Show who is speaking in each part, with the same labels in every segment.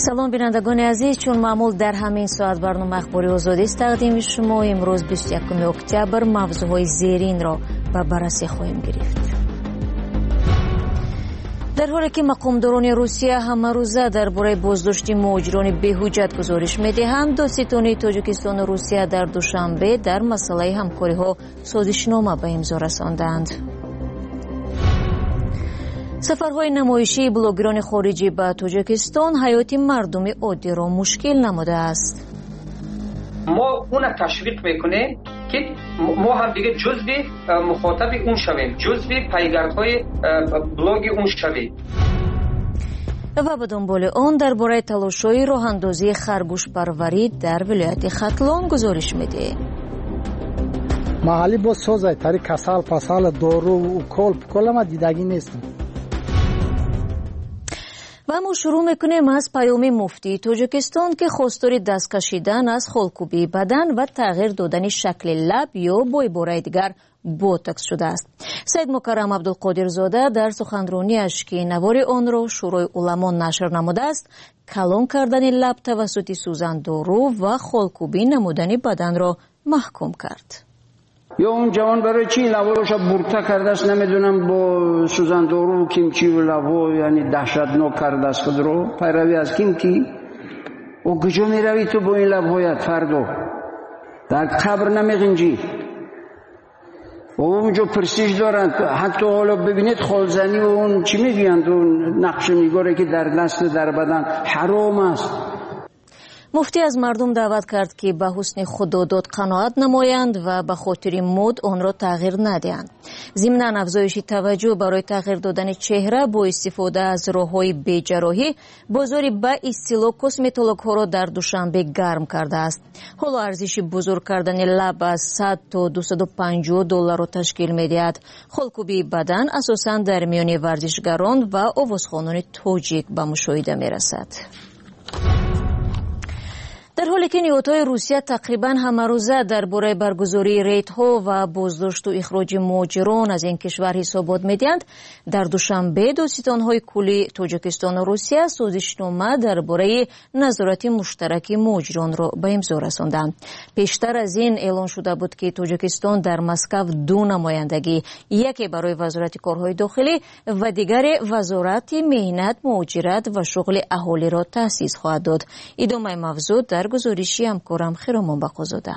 Speaker 1: سلام بینندگان عزیز، چون معمول در همین ساعت برنامه اخباری آزادی است تقدیم شما. امروز 21 اکتبر موضوعهای زیرین را به بررسی خواهیم گرفت. در حالی که مقامداران روسیه همه روزه درباره بازداشت مهاجران بی‌حجت گزارش می‌دهند، دادستانی تاجیکستان و روسیه در دوشنبه در مسئله همکاری‌ها سازشنامه به امضا رساندند. سفرهای نمایشی بلاگران خارجی به تاجیکستان حیات مردم عادی را مشکل نموده است.
Speaker 2: ما اون تشویق میکنیم که ما هم دیگه جزو مخاطب اون شویم، جزو پیگردهای بلاگ اون شویم.
Speaker 1: و به دنبال آن درباره تلاش‌های راه اندازی خرگوش پروری در ولایت ختلان گزارش میده.
Speaker 3: محلی با سازای تاری کسال پسال دارو و کل ما دیدگی نیستم.
Speaker 1: و ما شروع میکنیم از پیام مفتی تاجیکستان که خواستار دست کشیدن از خالکوبی بدن و تغییر دادن شکل لب یا با عبارت دیگر بوتکس شده است. سید مکرم عبدالقادرزاده در سخنرانی‌اش که نوار آن را شورای علما نشر نموده است، کلان کردن لب توسط سوزندارو و خالکوبی نمودن بدن را محکوم کرد.
Speaker 4: یا اون جوان برای چی لباش برتا کرده است، نمیدونم با سوزندارو و کیمچی و لبا یعنی دهشتناک کرده است خود رو پیروی از کیمچی. و کجا میروی تو با این لبهایت فردا؟ در قبر نمیغنجی. و اونجا پرستیژ دارند. حتی حالا ببینید خالزنی و اون چی میگویند، اون نقش نگاره که در دست در بدن حرام است.
Speaker 1: مفتی از مردم دعوت کرد که به حسن خداداد قناعت نمایند و به خاطر مد آن را تغییر ندهند. ضمن افزایش توجه برای تغییر دادن چهره با استفاده از راه‌های بی‌جراحی، بازار به اصطلاح کسمتولوژها را در دوشنبه گرم کرده است. حالا ارزش بزرگ کردن لب از 100 تا 250 دلار را تشکیل می‌دهد. خالکوبی بدن اساساً در میان ورزشگران و آوازخوانان تاجیک به مشاهده می‌رسد. در حالی که نیروهای روسیه تقریباً همه روزه درباره برگزاری ریدها و بازداشت و اخراج مهاجران از این کشور حسابات می‌دهند، در دوشنبه دادستان‌های کلی تاجیکستان و روسیه سازشنامه درباره نظارت مشترک مهاجران را به امضا رساندند. پیشتر از این اعلان شده بود که تاجیکستان در مسکو دو نمایندگی، یکی برای وزارت کارهای داخلی و دیگر وزارت مهنت، مهاجرت و شغل اهالی را تأسیس خواهد داد. ادامه موضوع در گزارشی همکارم خیرامان بقازاده.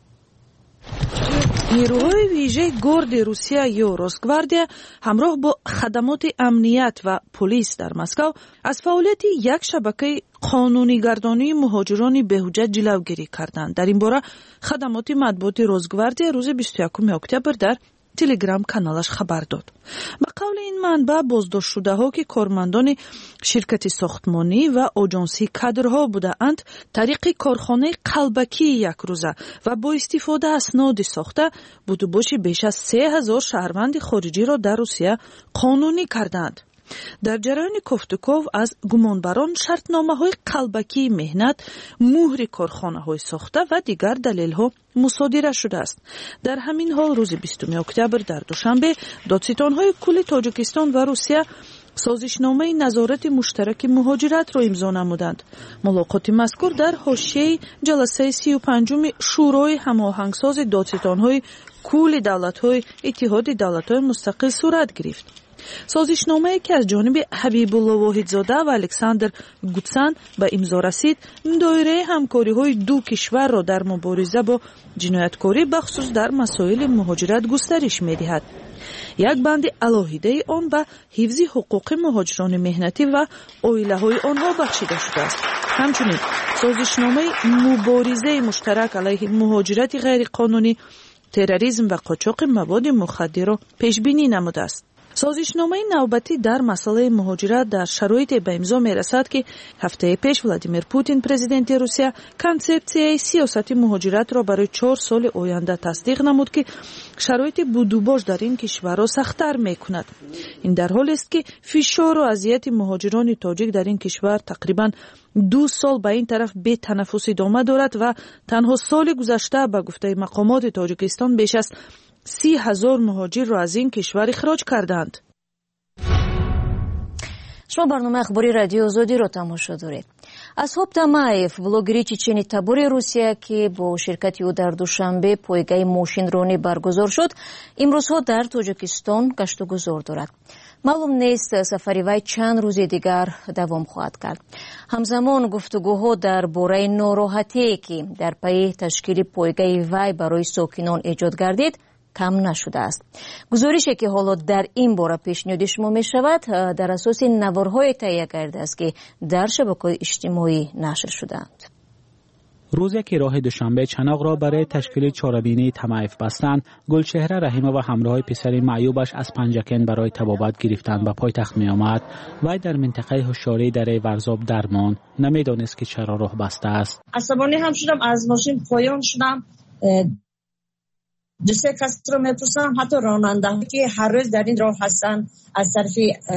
Speaker 5: نیروهای ویژه گارد روسیه یا روسگواردیا همراه با خدمات امنیت و پلیس در مسکو از فعالیت یک شبکه قانونیگردانی مهاجران بی‌حجت جلوگیری کردند. در این باره خدمات مطبوعات روسگواردیا روز 21 اکتبر در تلگرام کانالش خبر داد. به قول این منبع بازداشت شده ها که کارمندان شرکت ساختمانی و آژانسی کادرها بودند، طریق کارخانه قلبکی یک روزه و با استفاده اسناد ساخته بودجه بیش از 3000 شهروند خارجی را در روسیه قانونی کردند. در جریان کوفتکوف از گمانبران شرطنامه‌های قلبکی مهنت، مهر کارخانه‌های ساخته و دیگر دلیل‌ها مصادره شده است. در همین حال روز 20 اکتبر در دوشنبه دادستان‌های کل تاجیکستان و روسیه سازشنامه نظارت مشترک مهاجرت را امضا نمودند. ملاقات مذکور در حاشیه جلسه 35 شورای هماهنگساز دادستان‌های کل دولت‌های اتحاد دولت‌های مستقل صورت گرفت. سازشنامه‌ای که از جانب حبیب الله واحدزاده و الکساندر گوتسن به امضا رسید، دایره همکاری‌های دو کشور را در مبارزه با جنایتکاری بخصوص در مسائل مهاجرت گسترش می‌دهد. یک بند علاهیده آن به حفظ حقوق مهاجران مهنتی و عائله‌های آنها بخشیده شده است. همچنین سازشنامه مبارزه مشترک علیه مهاجرت غیرقانونی، تروریسم و قاچاق مواد مخدر را پیش‌بینی نموده است. سازشنامه نوبتی در مسئله مهاجرت در شرایط به امضا می‌رسد که هفته پیش ولادیمیر پوتین پرزیدنت روسیه کنسپسیای سیاست مهاجرت را برای 4 سال آینده تصدیق نمود که شرایط بودوباش در این کشور را سخت‌تر می‌کند. این در حالی است که فشار و اذیت مهاجران تاجیک در این کشور تقریباً 2 سال به این طرف بی تنفس ادامه دارد و تنها سال گذشته به گفته مقامات تاجیکستان بیش از 30,000 مهاجر را از این کشور اخراج کردند.
Speaker 1: شما برنامه اخباری رادیو آزادی را تماشا دارید. асҳоб тамаев блогери чечени табори русия ки бо ширкати ӯ дар душанбе пойгаи мошинронӣ баргузор шуд имрӯзҳо дар тоҷикистон гашту гузор дорад. маълум нест сафари вай чанд рӯзи дигар давом хоҳад кард. ҳамзамон гуфтугӯҳо дар бораи нороҳатие ки дар пайи ташкили пойгаи вай барои сокинон эҷод гардид кам нашудааст. гузорише ки ҳоло дар ин бора пешниҳоди шумо мешавад дар асоси наворҳое таҳия гардааст ки дар шабакаҳои иҷтимоӣ нашр шудаанд.
Speaker 6: روزی که راه دوشنبه چناق را برای تشکیل چهاربینی تمایف بستند، گلچهره رحیمه و همراه پسر معیوبش از پنجکن برای طبابت گرفتند و پایتخت می آمد. وی در منطقه هوشیاری دره ورزاب درمان نمیدانست که چرا راه بسته است.
Speaker 7: عصبانی هم شدم، از ماشین پایان شدم. دو سه کس رو میپرسم، حتی راننده که هر روز در این راه هستن از طرف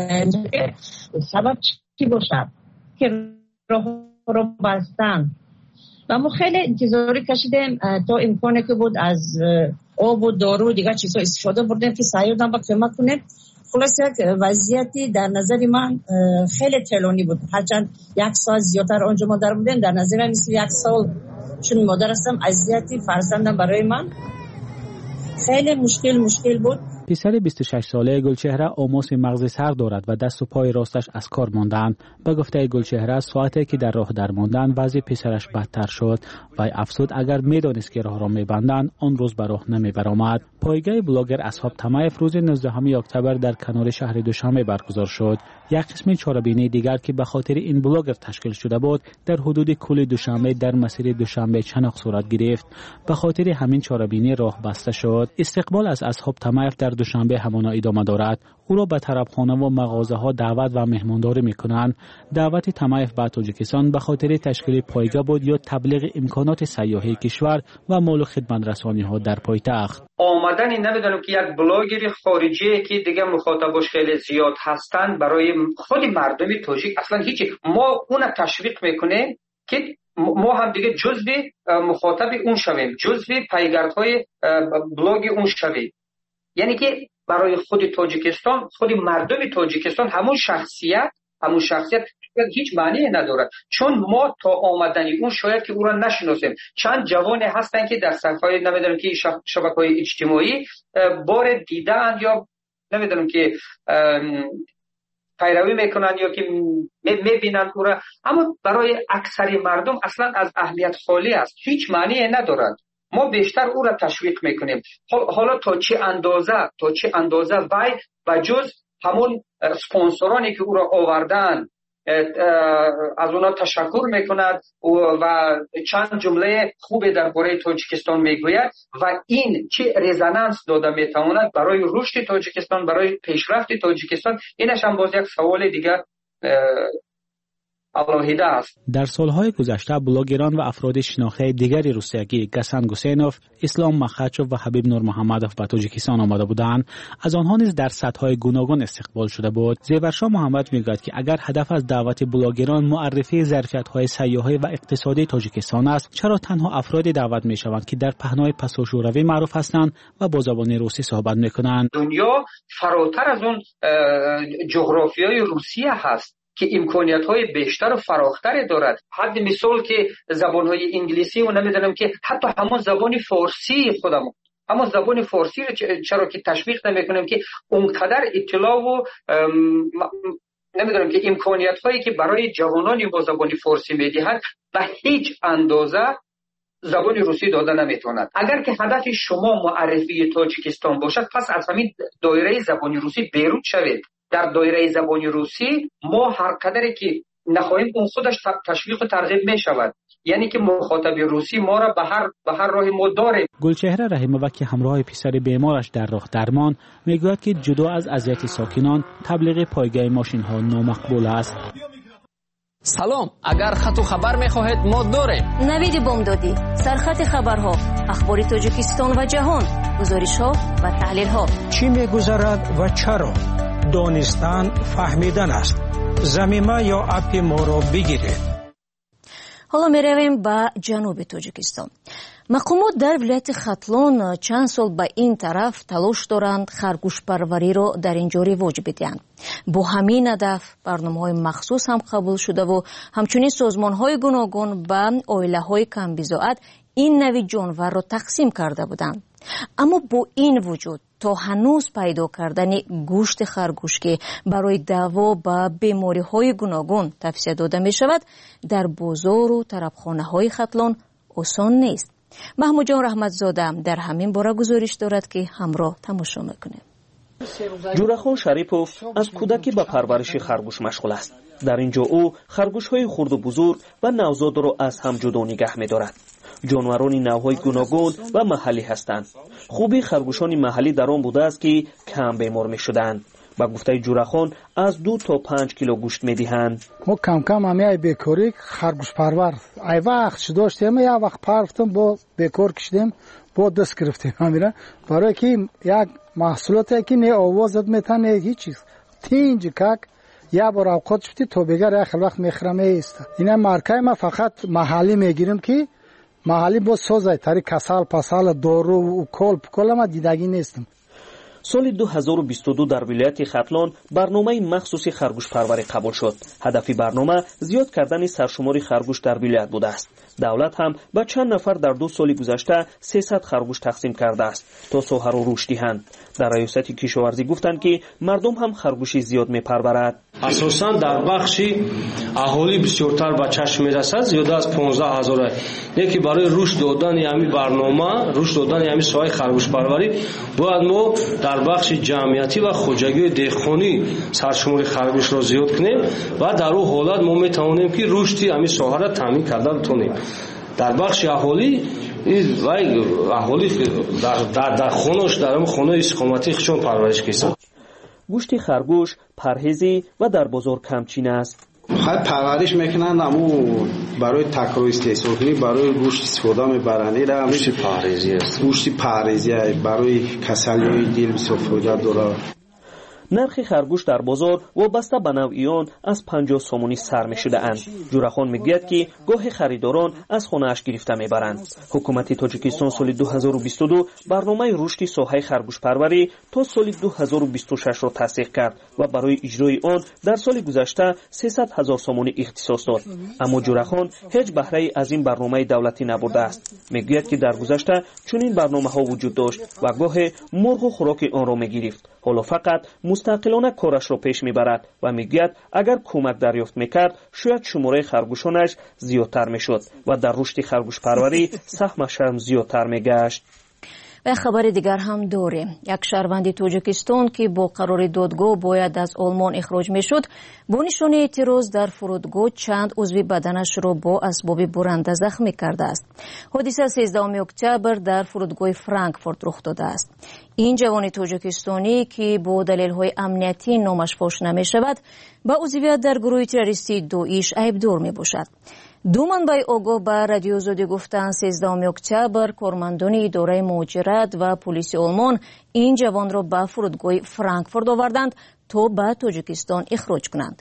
Speaker 7: سبب چی باشد که راه رو بستن. و ما خیلی انتظاری کشیدیم تا امکانی که بود از آب و دارو و دیگر چیزها استفاده بردیم که سعی بودیم با کمک کنیم. خلاص یک وضعیتی در نظر من خیلی طولانی بود. هرچند یک سال زیادتر آنجا مادر بودیم، در نظر من مثل یک سال چون مادر هستم، اذیتی فرزندم برای من خیلی مشکل بود.
Speaker 6: پسر 26 ساله گلچهره آماس مغز سر دارد و دست و پای راستش از کار ماندند. به گفته گلچهره ساعتی که در راه درماندن وضع پسرش بدتر شد و افسود اگر میدانست که راه را میبندند آن روز به راه نمیبرآمد. پایگاه بلاگر اصحاب تمایف روز 19 اکتبر در کنار شهر دوشنبه برگزار شد. یک قسم چهاربینی دیگر که به خاطر این بلاگر تشکیل شده بود در حدود کوه دوشنبه در مسیر دوشنبه چناق صورت گرفت. به خاطر همین چهاربینی راه بسته شد. استقبال از اصحاب تمایف در دوشنبه همانا ادامه دارد. او را به طربخانه و مغازه ها دعوت و مهمانداری میکنند. دعوت تمایف به تاجیکستان به خاطر تشکیل پایگاه بود یا تبلیغ امکانات سیاحی کشور و مال و خدمت رسانی ها در پایتخت.
Speaker 2: آمدن نمیدونم که یک بلاگر خارجی که دیگه مخاطباش خیلی زیاد هستند برای خود مردم تاجیک اصلا هیچ، ما اون تشویق میکنیم که ما هم دیگه جزو مخاطب اون شویم، جزو پیگردهای بلاگ اون شویم. یعنی که برای خود تاجیکستان، خود مردم تاجیکستان همون شخصیت هیچ معنی ندارد، چون ما تا آمدنی اون شاید که او را نشناسیم. چند جوان هستن که در صفحه‌های نمیدونم که شبکه‌های اجتماعی بار دیدن یا نمیدونم که پیروی میکنن یا که میبینن او را، اما برای اکثر مردم اصلا از اهمیت خالی است، هیچ معنی ندارد. ما بیشتر او را تشویق میکنیم. حالا تا چه اندازه وی و جز همون سپانسرانی که او را آوردن از اونا تشکر میکند و چند جمله خوب درباره تاجیکستان میگوید و این چه رزونانس داده میتواند برای رشد تاجیکستان، برای پیشرفت تاجیکستان. اینش هم باز یک سوال دیگر
Speaker 6: در سالهای گذشته بلاگران و افراد شناخته دیگری روسیایی گسن گوسینوف، اسلام مخچوف و حبیب نور محمدوف به تاجیکستان آمده بودند. از آنها نیز در سطح‌های گوناگون استقبال شده بود. زیورشاه محمد میگوید که اگر هدف از دعوت بلاگران معرفی ظرفیت‌های سیاحی و اقتصادی تاجیکستان است، چرا تنها افرادی دعوت میشوند که در پهنای پساشوروی معروف هستند و با زبان روسی صحبت میکنند؟
Speaker 2: دنیا فراتر از اون جغرافیای روسیه هست که امکانیت‌های بیشتر و فراختری دارد. حد مثال که زبان‌های انگلیسی و نمیدونم که حتی همون زبان فارسی خودمون، اما زبان فارسی رو چرا که تشویق نمی‌کنیم که اونقدر اطلاع و نمیدونم که امکانیت‌هایی که برای جوانانی با زبان فارسی میدهند به هیچ اندازه زبان روسی داده نمیتواند. اگر که هدف شما معرفی تاجیکستان باشد، پس از همین دایره زبان روسی بیرون شوید. در دایره زبان روسی ما هر قدری که نخواهیم اون خودش تشویق و ترغیب می شود. یعنی که مخاطب روسی ما را به هر راه ما داره.
Speaker 6: گلچهره رحیموف که همراه پسر بیمارش در راه درمان میگوید که جدا از اذیت ساکنان، تبلیغ پایگاه ماشین ها نامقبول است.
Speaker 8: سلام، اگر خط و خبر میخواهید ما داریم.
Speaker 1: نوید بامدادی، سرخط خبرها، اخبار تاجیکستان و جهان، گزارش ها و تحلیل ها.
Speaker 9: چی میگذرد و چرا؟ دانستن فهمیدن است. زمینه یا اپ ما را بگیرید.
Speaker 1: حالا میرویم به جنوب تاجیکستان. مقامات در ولایت ختلون چند سال به این طرف تلاش دارند خرگوش پروری را در اینجا رواج بدهند. با همین هدف برنامه‌های مخصوص هم قبول شده و همچنین سازمان‌های گوناگون به عائله‌های کم‌بضاعت این نوع جانور را تقسیم کرده بودند. اما با این وجود تا هنوز پیدا کردن گوشت خرگوش که برای دوا به بیماری‌های گوناگون توصیه داده می شود در بازار و طرفخانه‌های ختلون آسان نیست. محمود جان رحمتزاده در همین باره گزارش دارد که همراه تماشا میکنیم.
Speaker 10: جورخان شریپوف از کودکی به پرورش خرگوش مشغول است. در اینجا او خرگوش‌های خرد و بزرگ و نوزاد را از هم جدا نگه می‌دارد. جانوران نوهای گوناگون و محلی هستند. خوبی خرگوشان محلی در آن بوده است که کم بیمار می‌شدند. با گفته جورخان از 2 تا 5 کیلو گوشت می‌دهند.
Speaker 3: ما کم کم همیشه بیکاری خرگوش پرور ای وقت داشتیم، یا وقت پرفتم با بیکار کشیدیم با دست گرفتیم همیشه، برای که یک محصولاتی که نه آوازت میتونه هیچ چیز تینج کک یا بار اوقات شدی تو بگر اخر وقت میخرم است. اینا مارکای ما فقط محلی میگیریم که محلی با سازای تری کسال پسال دارو و کلب کلا ما دیدگی نیستم.
Speaker 10: سال 2022 در ولایت ختلون برنامه مخصوصی خرگوش پروری قبول شد. هدف برنامه زیاد کردن سرشمار خرگوش در ولایت بوده است. دولت هم به چند نفر در 2 سال گذشته 300 خرگوش تقسیم کرده است تا ساحه را رشد دهند. در ریاست کشاورزی گفتند که مردم هم خرگوشی زیاد میپرورد.
Speaker 11: اساساً در بخشی اهالی بسیارتر به چشم میرسد، زیاده از 15000. یکی برای رشد دادن همین برنامه، رشد دادن همین ساحه خرگوش پروری، باید ما در بخش جمعیتی و خوجگی دهقانی سرشمار خرگوش را زیاد کنیم و در اون حالت ما میتوانیم که رشد همین ساحه را تامین کرده بتونیم. در بخش اهالی اهالی در خونش در خونه استقامتی خشون پرورش کردند.
Speaker 10: گوشت خرگوش پرهیزی و در بازار کمچین است.
Speaker 12: خیلی پرورش میکنند، اما برای تکرار استحصال کنی برای گوشت استفاده میبرند. گوشت پرهیزی است. گوشت پرهیزی برای کسالی دل بسیار فایده داره.
Speaker 10: نرخ خرگوش در بازار وابسته به نوع آن از 50 سومونی سر می شده اند. جورخان میگوید که گاه خریداران از خانه اش گرفته میبرند. حکومت تاجیکستان سال 2022 برنامه رشد ساحه خرگوش پروری تا سال 2026 را تصدیق کرد و برای اجرای آن در سال گذشته 300,000 سومونی اختصاص داد. اما جورخان هیچ بهره از این برنامه دولتی نبرده است. میگوید که در گذشته چنین برنامه ها وجود داشت و گاه مرغ و خوراک آن را میگرفت. حالا فقط مستقلانه کارش را پیش میبرد و میگوید اگر کمک دریافت میکرد شاید شماره خرگوشانش زیادتر میشد و در رشد خرگوش پروری سهمش هم زیادتر میگشت.
Speaker 1: و خبر دیگر هم داریم. یک شهروند تاجیکستان که با قرار دادگاه باید از آلمان اخراج میشد، با نشانه اعتراض در فرودگاه چند عضو بدنش را با اسباب برنده زخمی کرده است. حادثه 13 اکتبر در فرودگاه فرانکفورت رخ داده است. این جوان تاجیکستانی که با دلایل امنیتی نامش فاش نمی شود، با عضویت در گروه تروریستی داعش عیبدار می باشد. 2 منبع آگاه به رادیو آزادی گفتند 13 اکتبر کارمندان اداره مهاجرت و پلیس آلمان این جوان را به فرودگاه فرانکفورت آوردند تا به تاجیکستان اخراج کنند.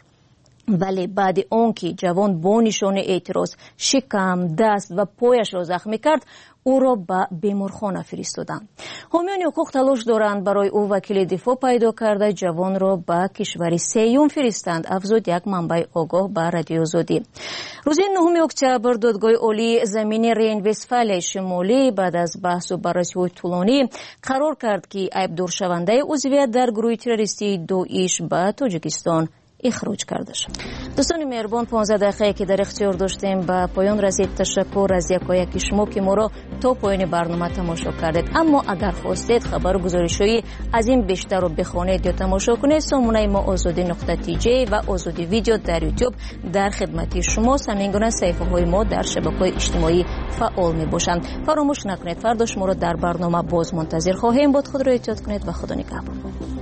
Speaker 1: ولی بعد آنکه جوان با نشانه اعتراض شکم، دست و پایش را زخمی کرد، او را به بیمارخانه فرستادند. حامیان حقوق تلاش دارند برای او وکیل دفاع پیدا کرده جوان را به کشور سیوم فرستند، افزود یک منبع آگاه به رادیو آزادی. روز 9 اکتبر دادگاه عالی زمین رین وستفالیا شمالی بعد از بحث و بررسی طولانی قرار کرد که عیبدار شونده عضویت در گروه تروریستی داعش به تاجیکستان اخراج کرده شد. دوستان مهربان، 15 دقیقه که در اختیار داشتیم به پایان رسید. تشکر از یکایک شما که ما را تا پایان برنامه تماشا کردید. اما اگر خواستید خبر و گزارش‌های از این بیشتر رو بخوانید یا تماشا کنید، سامانه ما azadi.tj و آزادی ویدیو در یوتیوب در خدمت شما. همین گونه صفحه‌های ما در شبکه‌های اجتماعی فعال می‌باشند. فراموش نکنید فردا شما را در برنامه باز منتظر خواهیم بود. خود را احتیاط کنید و خدا نگهدار.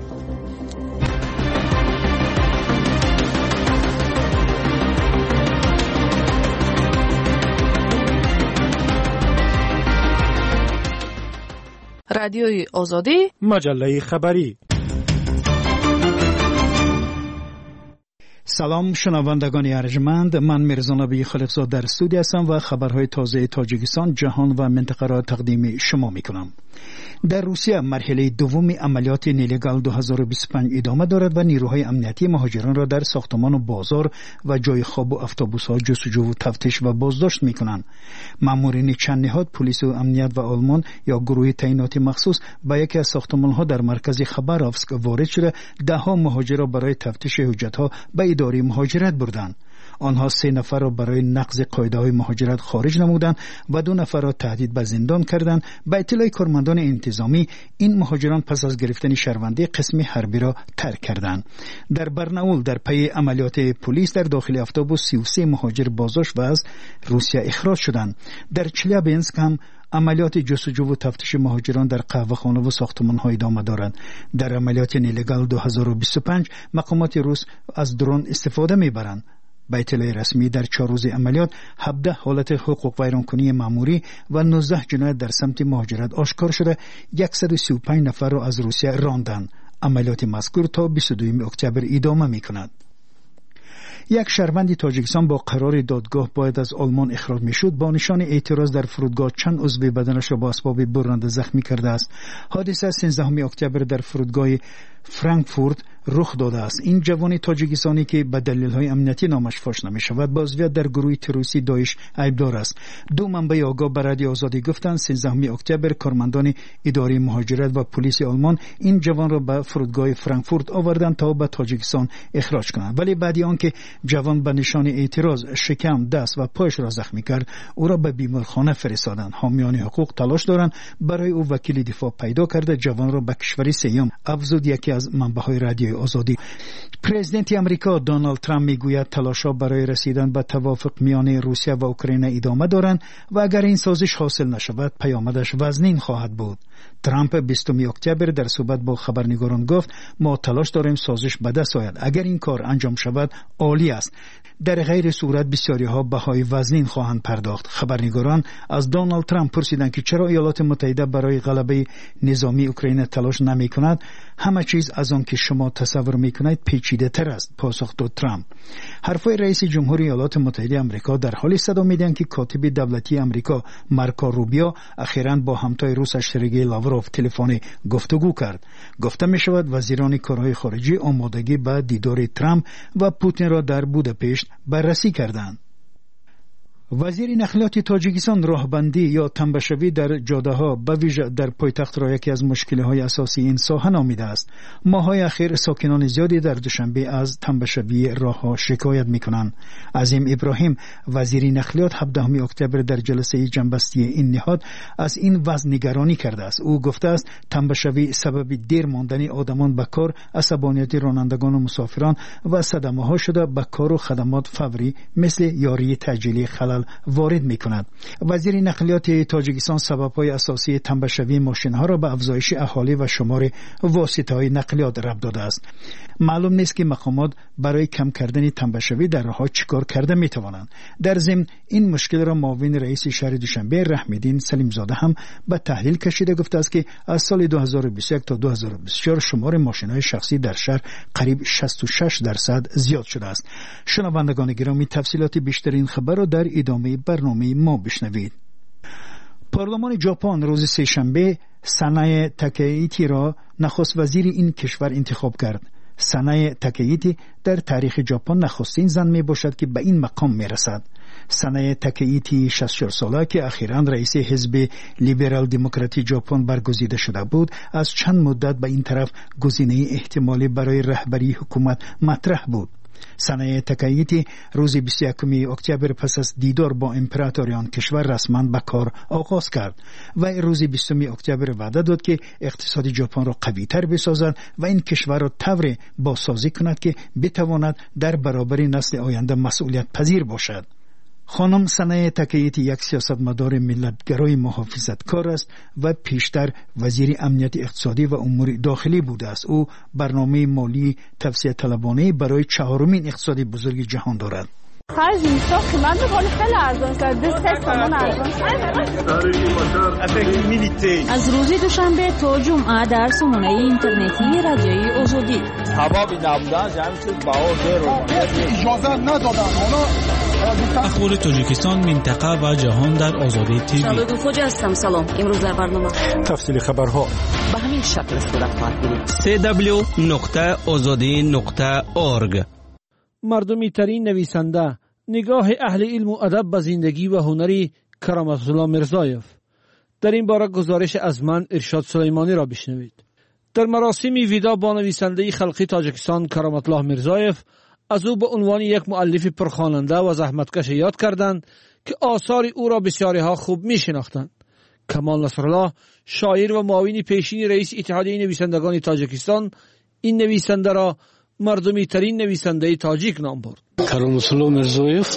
Speaker 5: رادیوی آزادی،
Speaker 9: مجله خبری. سلام شنوندگان ارجمند، من میرزا نبی خالقزاد در استودیو هستم و خبرهای تازه تاجیکستان، جهان و منطقه را تقدیم شما میکنم. در روسیه مرحله دوم عملیات نیلگال 2025 ادامه دارد و نیروهای امنیتی مهاجران را در ساختمان و بازار و جای خواب و اتوبوس‌ها جستجو و تفتیش و بازداشت میکنند. مامورین چند نهاد پلیس و امنیت و آلمان یا گروه تعیناتی مخصوص به یکی از ساختمان‌ها در مرکز خباروفسک وارد شده، ده‌ها مهاجر را برای تفتیش حجت‌ها به اداره مهاجرت بردند. آنها 3 نفر را برای نقض قاعده‌های مهاجرت خارج نمودند و 2 نفر را تهدید به زندان کردند. به اطلاع کارمندان انتظامی، این مهاجران پس از گرفتن شهروندی قسم حربی را ترک کردند. در برناول در پی عملیات پلیس در داخل اتوبوس 33 مهاجر بازداشت و از روسیه اخراج شدند. در چلیابینسک هم عملیات جستجو و تفتیش مهاجران در قهوه‌خانه و ساختمان‌ها ادامه دارند. در عملیات نیلگال 2025 مقامات روس از درون استفاده می‌برند. به اطلاع رسمی در 4 روز عملیات 17 حالت حقوق ویرانکنی ماموری و 19 جنایت در سمت مهاجرت آشکار شده، 135 نفر را از روسیه راندند. عملیات مذکور تا 22 اکتبر ادامه می‌کند. یک شهروند تاجیکستان با قرار دادگاه باید از آلمان اخراج میشد، با نشان اعتراض در فرودگاه چند عضو بدنش را با اسباب برنده زخمی کرده است. حادثه 13 اکتبر در فرودگاه فرانکفورت رخ داده است. این جوان تاجیکستانی که به دلایل امنیتی نامش فاش نمی شود، با عضویت در گروه تروریستی داعش ایبدار است. 2 منبع آگاه به رادیو آزادی گفتند 13 اکتبر کارمندان اداره مهاجرت و پلیس آلمان این جوان را به فرودگاه فرانکفورت آوردند تا به تاجیکستان اخراج کنند، ولی بعد آنکه جوان به نشان اعتراض شکم، دست و پایش را زخمی کرد، او را به بیمارخانه فرستادند. حامیان حقوق تلاش دارند برای او وکیل دفاع پیدا کرده جوان را به کشوری سیام، افزود یکی از منبع‌های رادیو آزادی. پرزیدنت آمریکا دونالد ترامپ میگوید تلاش‌ها برای رسیدن به توافق میان روسیه و اوکراین ادامه دارند و اگر این سازش حاصل نشود پیامدش وزنین خواهد بود. ترامپ 20 اکتبر در صحبت با خبرنگاران گفت ما تلاش داریم سازش به دست آید. اگر این کار انجام شود عالی است. در غیر صورت بسیاری ها بهای وزنین خواهند پرداخت. خبرنگاران از دونالد ترامپ پرسیدند که چرا ایالات متحده برای غلبه نظامی اوکراین تلاش نمی کند. همه چیز از آن که شما تصور می کنید پیچیده تر است، پاسخ داد ترامپ. حرفای رئیس جمهوری ایالات متحده آمریکا در حالی صدا می‌دهند که کاتب دولتی آمریکا مارکو روبیو اخیراً با همتای روسش سرگئی لاوروف تلفنی گفتگو کرد. گفته می شود وزیران کارهای خارجی آمادگی به دیدار ترامپ و پوتین را در بوداپشت بررسی کردند. وزیر نقلیات تاجیکستان راهبندی یا تنبشوی در جاده‌ها به ویژه در پایتخت را یکی از مشکل‌های اساسی این ساحه نامیده است. ماه‌های اخیر ساکنان زیادی در دوشنبه از تنبشوی راه‌ها شکایت می‌کنند. عظیم ابراهیم وزیر نقلیات 17 اکتبر در جلسه جنبستی این نهاد از این وضع نگرانی کرده است. او گفته است تنبشوی سبب دیر ماندن آدمان به کار، عصبانیت رانندگان و مسافران و صدمه‌ها شده به کار و خدمات فوری مثل یاری تأجیلی خلال وارد می کند. وزیر نقلیات تاجیکستان سبب‌های اساسی تنبشوی ماشین‌ها را به افزایش اهالی و شمار واسطه‌های نقلیات ربط داده است. معلوم نیست که مقامات برای کم کردن تنبشوی در راه‌ها چیکار کرده می توانند. در ضمن این مشکل را معاون رئیس شهر دوشنبه رحم‌الدین سلیمزاده هم به تحلیل کشیده، گفته است که از سال 2021 تا 2024 شمار ماشین‌های شخصی در شهر قریب 66% زیاد شده است. شنوندگان گرامی، تفصیلات بیشتر این خبر را در ادامه برنامه ما بشنوید. پارلمان ژاپن روز سه‌شنبه سانای تاکایتی را نخست وزیر این کشور انتخاب کرد. سانای تاکایتی در تاریخ ژاپن نخستین زن می باشد که به این مقام می رسد. سانای تاکایتی 64 ساله که اخیراً رئیس حزب لیبرال دموکراتی ژاپن برگزیده شده بود، از چند مدت به این طرف گزینه احتمالی برای رهبری حکومت مطرح بود. سانای تاکایتی روز 21 اکتبر پس از دیدار با امپراتوری آن کشور رسما به کار آغاز کرد و روز 20 اکتبر وعده داد که اقتصاد ژاپن را قوی‌تر بسازد و این کشور را طوری بازسازی کند که بتواند در برابر نسل آینده مسئولیت پذیر باشد. خانم سانای تاکایتی یک سیاستمدار ملتگرای محافظتکار است و پیشتر وزیر امنیت اقتصادی و امور داخلی بوده است. او برنامه مالی توسعه طلبانه برای 4مین اقتصاد بزرگ جهان دارد.
Speaker 13: خرج میشه قیمت بالا خیلی ارزان شد 2-3 تومان ارزان شد.
Speaker 14: از روز دوشنبه تا جمعه در سامانه اینترنتی رادیوی آزادی
Speaker 15: هوا بی نبودن جمع شد بها زیر
Speaker 16: اجازه ندادن.
Speaker 17: اخبار تاجیکستان، منطقه و جهان در آزادی تیوی.
Speaker 14: شباب خوج هستم. سلام. امروز در برنامه
Speaker 17: تفصیل خبرها
Speaker 14: به همین شکل صورت خواهد گرفت.
Speaker 18: www.azadi.org.
Speaker 19: مردمی ترین نویسنده، نگاه اهل علم و ادب به زندگی و هنری کرامت الله میرزایف. در این باره گزارش از من ارشاد سلیمانی را بشنوید. در مراسم ویدا با نویسنده خلقی تاجیکستان کرامت الله میرزایف از او به عنوان یک مؤلف پرخواننده و زحمتکش یاد کردند که آثار او را بسیاری ها خوب می شناختند. کمال نصرالله، شاعر و معاون پیشین رئیس اتحادیه نویسندگان تاجیکستان، این نویسنده را مردمی ترین نویسنده تاجیک نام برد.
Speaker 20: کرامت الله میرزایف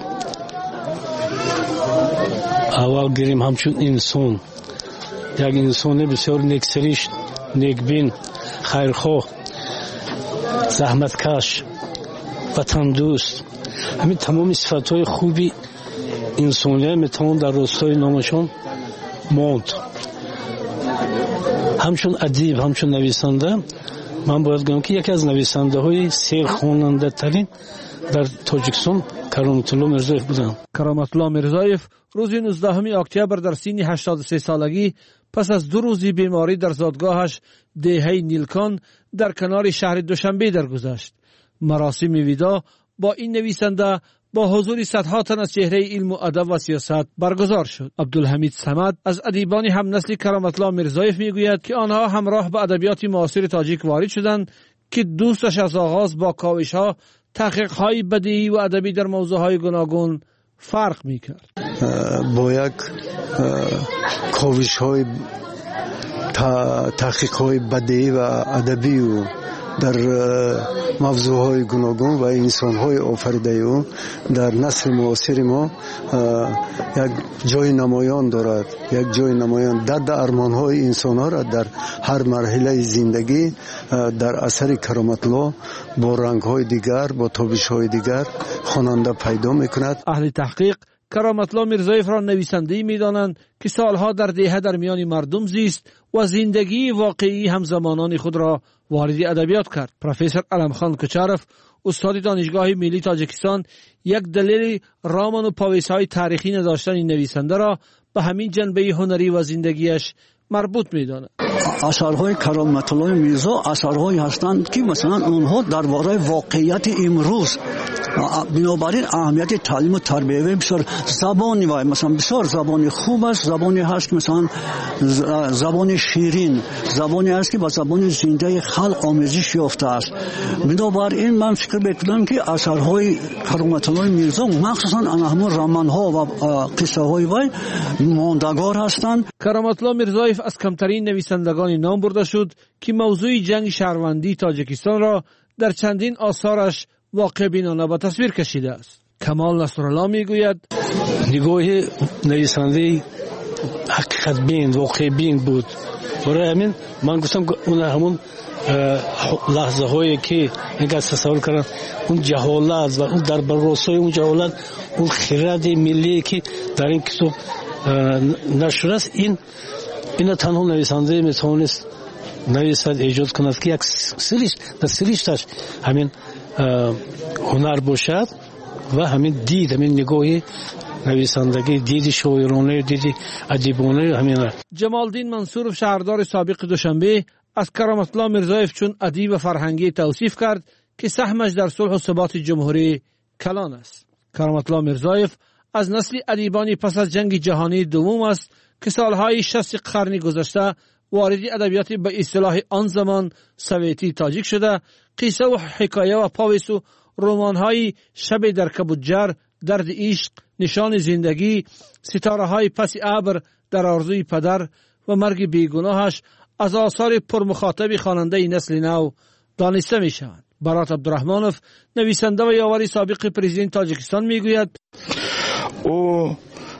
Speaker 20: اول گیریم همچون انسان، یک انسان بسیار نیکسریش، نیکبین، خیرخواه، زحمتکش، وطن دوست، همین تمام صفت‌های خوبی انسانی میتوان در راستای نامشان ماند. همچون ادیب، همچون نویسنده، من باید بگم که یکی از نویسنده های سیرخواننده ترین در تاجیکستان کرامت الله میرزایف بودند.
Speaker 19: کرامت الله میرزایف روز 19 اکتبر در سن 83 سالگی پس از 2 روزی بیماری در زادگاهش دهه نیلکان در کنار شهر دوشنبه درگذشت. مراسم ویدا با این نویسنده با حضور صدها تن از چهره علم و ادب و سیاست برگزار شد. عبدالحمید صمد از ادیبان هم نسل کرامت الله میرزایف میگوید که آنها همراه به ادبیات معاصر تاجیک وارد شدند که دوستش از آغاز با کاوش‌ها، تحقیق‌های بدیعی و ادبی در موضوعهای گوناگون فرق میکرد.
Speaker 20: با یک کاوش‌های تحقیق‌های بدیعی و ادبی و در موضوعهای گوناگون و انسان‌های آفریده او در نسل معاصر ما یک جای نمایان دارد، یک جای نمایان درد ارمان‌های انسان‌ها را در هر مرحله زندگی در اثر کرامت الله با رنگ‌های دیگر، با تابش‌های دیگر خواننده پیدا می‌کند.
Speaker 19: اهل تحقیق کرامت الله میرزایف را نویسنده‌ای می‌دانند که سالها در دهه در میان مردم زیست و زندگی واقعی همزمانان خود را وارد ادبیات کرد. پروفسور علمخان کوچارف، استاد دانشگاه ملی تاجیکستان، یک دلیل رمان و پاویس‌های تاریخی نداشتن این نویسنده را به همین جنبه هنری و زندگیش مربوط می‌داند.
Speaker 21: اثرهای کرامت الله میرزا اثرهایی هستند که مثلا اونها درباره واقعیت امروز، بنابراین اهمیت تعلیم و تربیت بسیار زبانی و مثلا بسیار زبانی خوب است، زبانی هست که مثلا زبان شیرین، زبانی است که با زبان زنده خلق آمیزش یافته است. بنابراین من فکر می‌کنم که اثرهای کرامت الله میرزا مخصوصا همون رمان‌ها و قصه‌های وی ماندگار هستند.
Speaker 19: کرامت الله میرزایف از کمترین نویسندگان نام برده شد که موضوع جنگ شهروندی تاجیکستان را در چندین آثارش واقع بینانه به تصویر کشیده است. کمال نصرالله میگوید
Speaker 20: نگاه نویسنده حقیقت بین، واقع بین بود. برای همین من گفتم اون همون لحظه هایی که اگر تصور کردن اون جهالت و اون در بررسی اون جهالت، اون خرد ملی که در این کتاب نشر است، این تنها نویسنده میتونست نویسد، ایجاد کند که یک سریشتش همین هنر باشد و همین دید، همین نگاه نویسندگی، دید شاعرانه، دید ادیبانه همین.
Speaker 19: جمالدین منصور، شهردار سابق دوشنبه، از کرامت الله میرزایف چون ادیب و فرهنگی توصیف کرد که سهمش در صلح و ثبات جمهوری کلان است. کرامت الله میرزایف از نسل ادیبانی پس از جنگ جهانی دوم است که سالهای 60 قرن گذشته وارد ادبیات به اصطلاح آن زمان سویتی تاجیک شده. قصه و حکایه و پاویس و رمان‌های شب در کبوتجر، درد عشق، نشان زندگی، ستاره‌های پس ابر، در آرزوی پدر و مرگ بیگناهش از آثار پرمخاطب خواننده نسل نو دانسته می‌شوند. برات عبدالرحمانوف، نویسنده و یاور سابق پرزیدنت تاجیکستان، میگوید
Speaker 22: او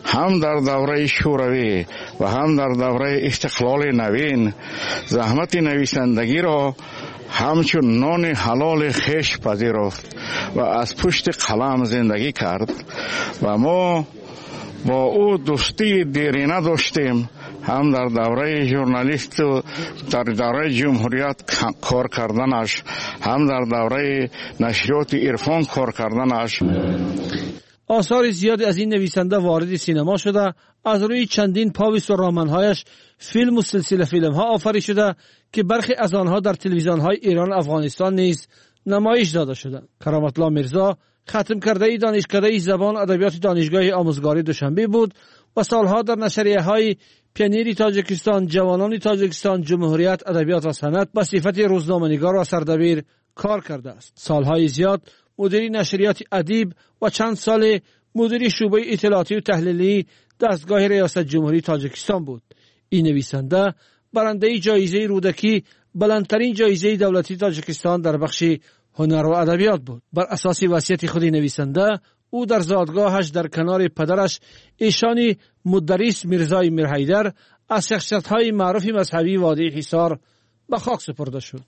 Speaker 18: هم در دوره شوروی و هم در دوره استقلال نوین زحمت نویسندگی را همچون نان حلال خویش پذیرفت و از پشت قلم زندگی کرد و ما با او دوستی دیرینه داشتیم. هم در دوره ژورنالیست و در دوره جمهوریت کار کردنش، هم در دوره نشریات عرفان کار کردنش.
Speaker 19: آثار زیادی از این نویسنده وارد سینما شده، از روی چندین پاویس و رمان‌هایش فیلم و سلسله فیلم‌ها آفریده شده که برخی از آنها در تلویزیون‌های ایران و افغانستان نیز نمایش داده شدند. کرامت الله میرزا ختم کرده دانشکده زبان و ادبیات دانشگاه آموزگاری دوشنبه بود و سالها در نشریه‌های پنیر تاجیکستان، جوانان تاجیکستان، جمهوریت، ادبیات و صنعت به صفت روزنامه‌نگار و سردبیر کار کرده است. سالهای زیاد مدیر نشریات ادیب و چند سال مدیر شعبه اطلاعاتی و تحلیلی دستگاه ریاست جمهوری تاجیکستان بود. این نویسنده برنده جایزه رودکی، بلندترین جایزه دولتی تاجیکستان در بخش هنر و ادبیات بود. بر اساس وصیت خود نویسنده، او در زادگاهش در کنار پدرش ایشان مدرس میرزای میرحیدر از شخصیت‌های معروف مذهبی وادی حصار به خاک سپرده شد.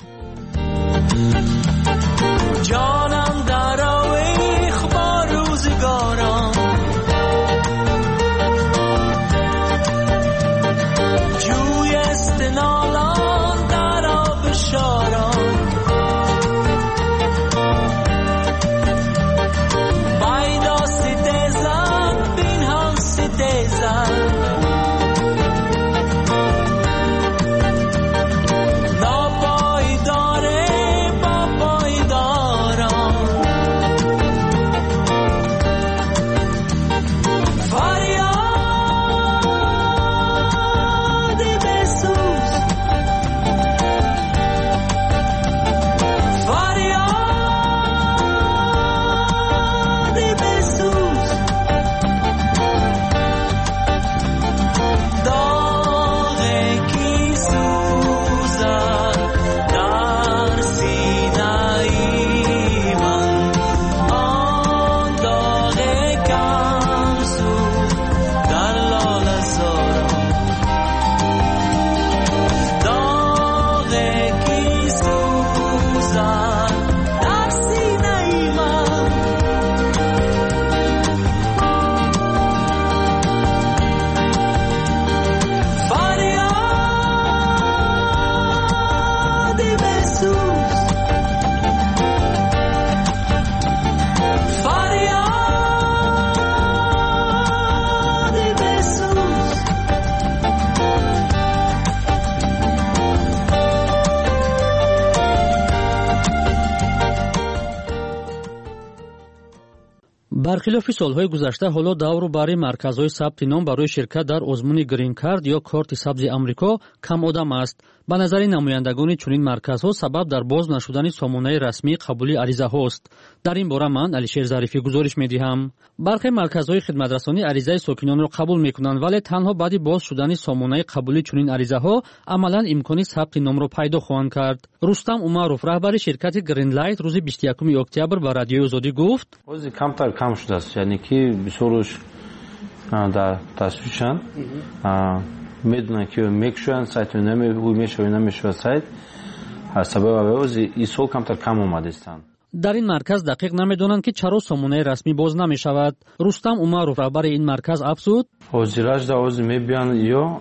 Speaker 22: جانم در آویخ با روزگارم، جوی استنالان در آب شارم، بایدا ستیزم بین هم ستیزم،
Speaker 23: برخلاف سالهای گذشته حالا دور برای مرکزهای ثبت نام برای شرکت در آزمون گرین کارت یا کارت سبز آمریکا کم آدم است. به نظر نمایندگان چنین مرکزها سبب در باز نشدن سامانه رسمی قبولی عریضه هاست. در این باره من علیشیر ظریفی گزارش می‌دهم. برخی مرکزهای خدمترسانی عریضه ساکنان را قبول می‌کنند، ولی تنها بعد باز شدن سامانه قبولی چنین عریضه‌ها عملاً امکان ثبت نام را پیدا خواهند کرد. رستم عمرов رهبر شرکت گرین لایت روز 21 اکتبر به رادیوی آزادی گفت:
Speaker 24: "O'zi kamtar kam shуда است، یعنی که بسیارش در تصویرشان میدونن که میکشون سایت نمیشه سایت سبب اوزی این سال کمتر کم اومده استند.
Speaker 23: در این مرکز دقیق نمیدونن که چرا سامانه رسمی باز نمیشود. رستم عمرов رهبر این مرکز افزود:
Speaker 24: "حاضرش در اوزی میبیان یا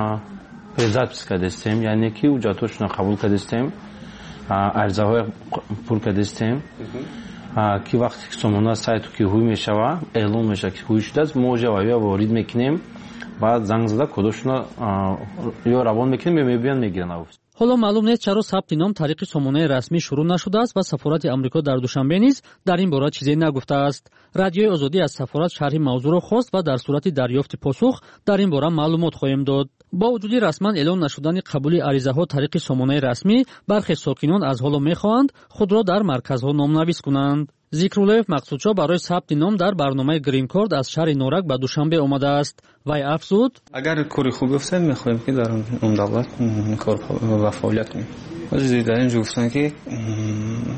Speaker 24: پرزات کردیم، یعنی که اوجاتشون قبول کردیم، عرضه های پر کردیم که وقتی که سامانه سایت که هوی میشه اعلام میشه که هوی شده است، ما جوابی وارد میکنیم، بعد زنگ زده کدشون یا روان میکنیم میبینن میگیرن."
Speaker 23: حالا معلوم نیست چرا ثبت نام طریق سامانه رسمی شروع نشده است و سفارت آمریکا در دوشنبه نیز در این باره چیزی نگفته است. رادیوی آزادی از سفارت شرح موضوع را خواست و در صورت دریافت پاسخ در این باره معلومات خواهیم داد. با وجود رسما اعلام نشدن قبول عریضه ها طریق سامانه رسمی، برخی ساکنان از حالا میخواهند خود را در مرکزها نامنویس کنند. ذکرالله مقصودشاه برای ثبت نام در برنامه گرین کارت از شهر نورک به دوشنبه آمده است. وی افزود:
Speaker 25: اگر کاری خوبی افتاد میخوایم که در اون دولت کار و فعالیت کنیم. ولی در اینجا گفتن که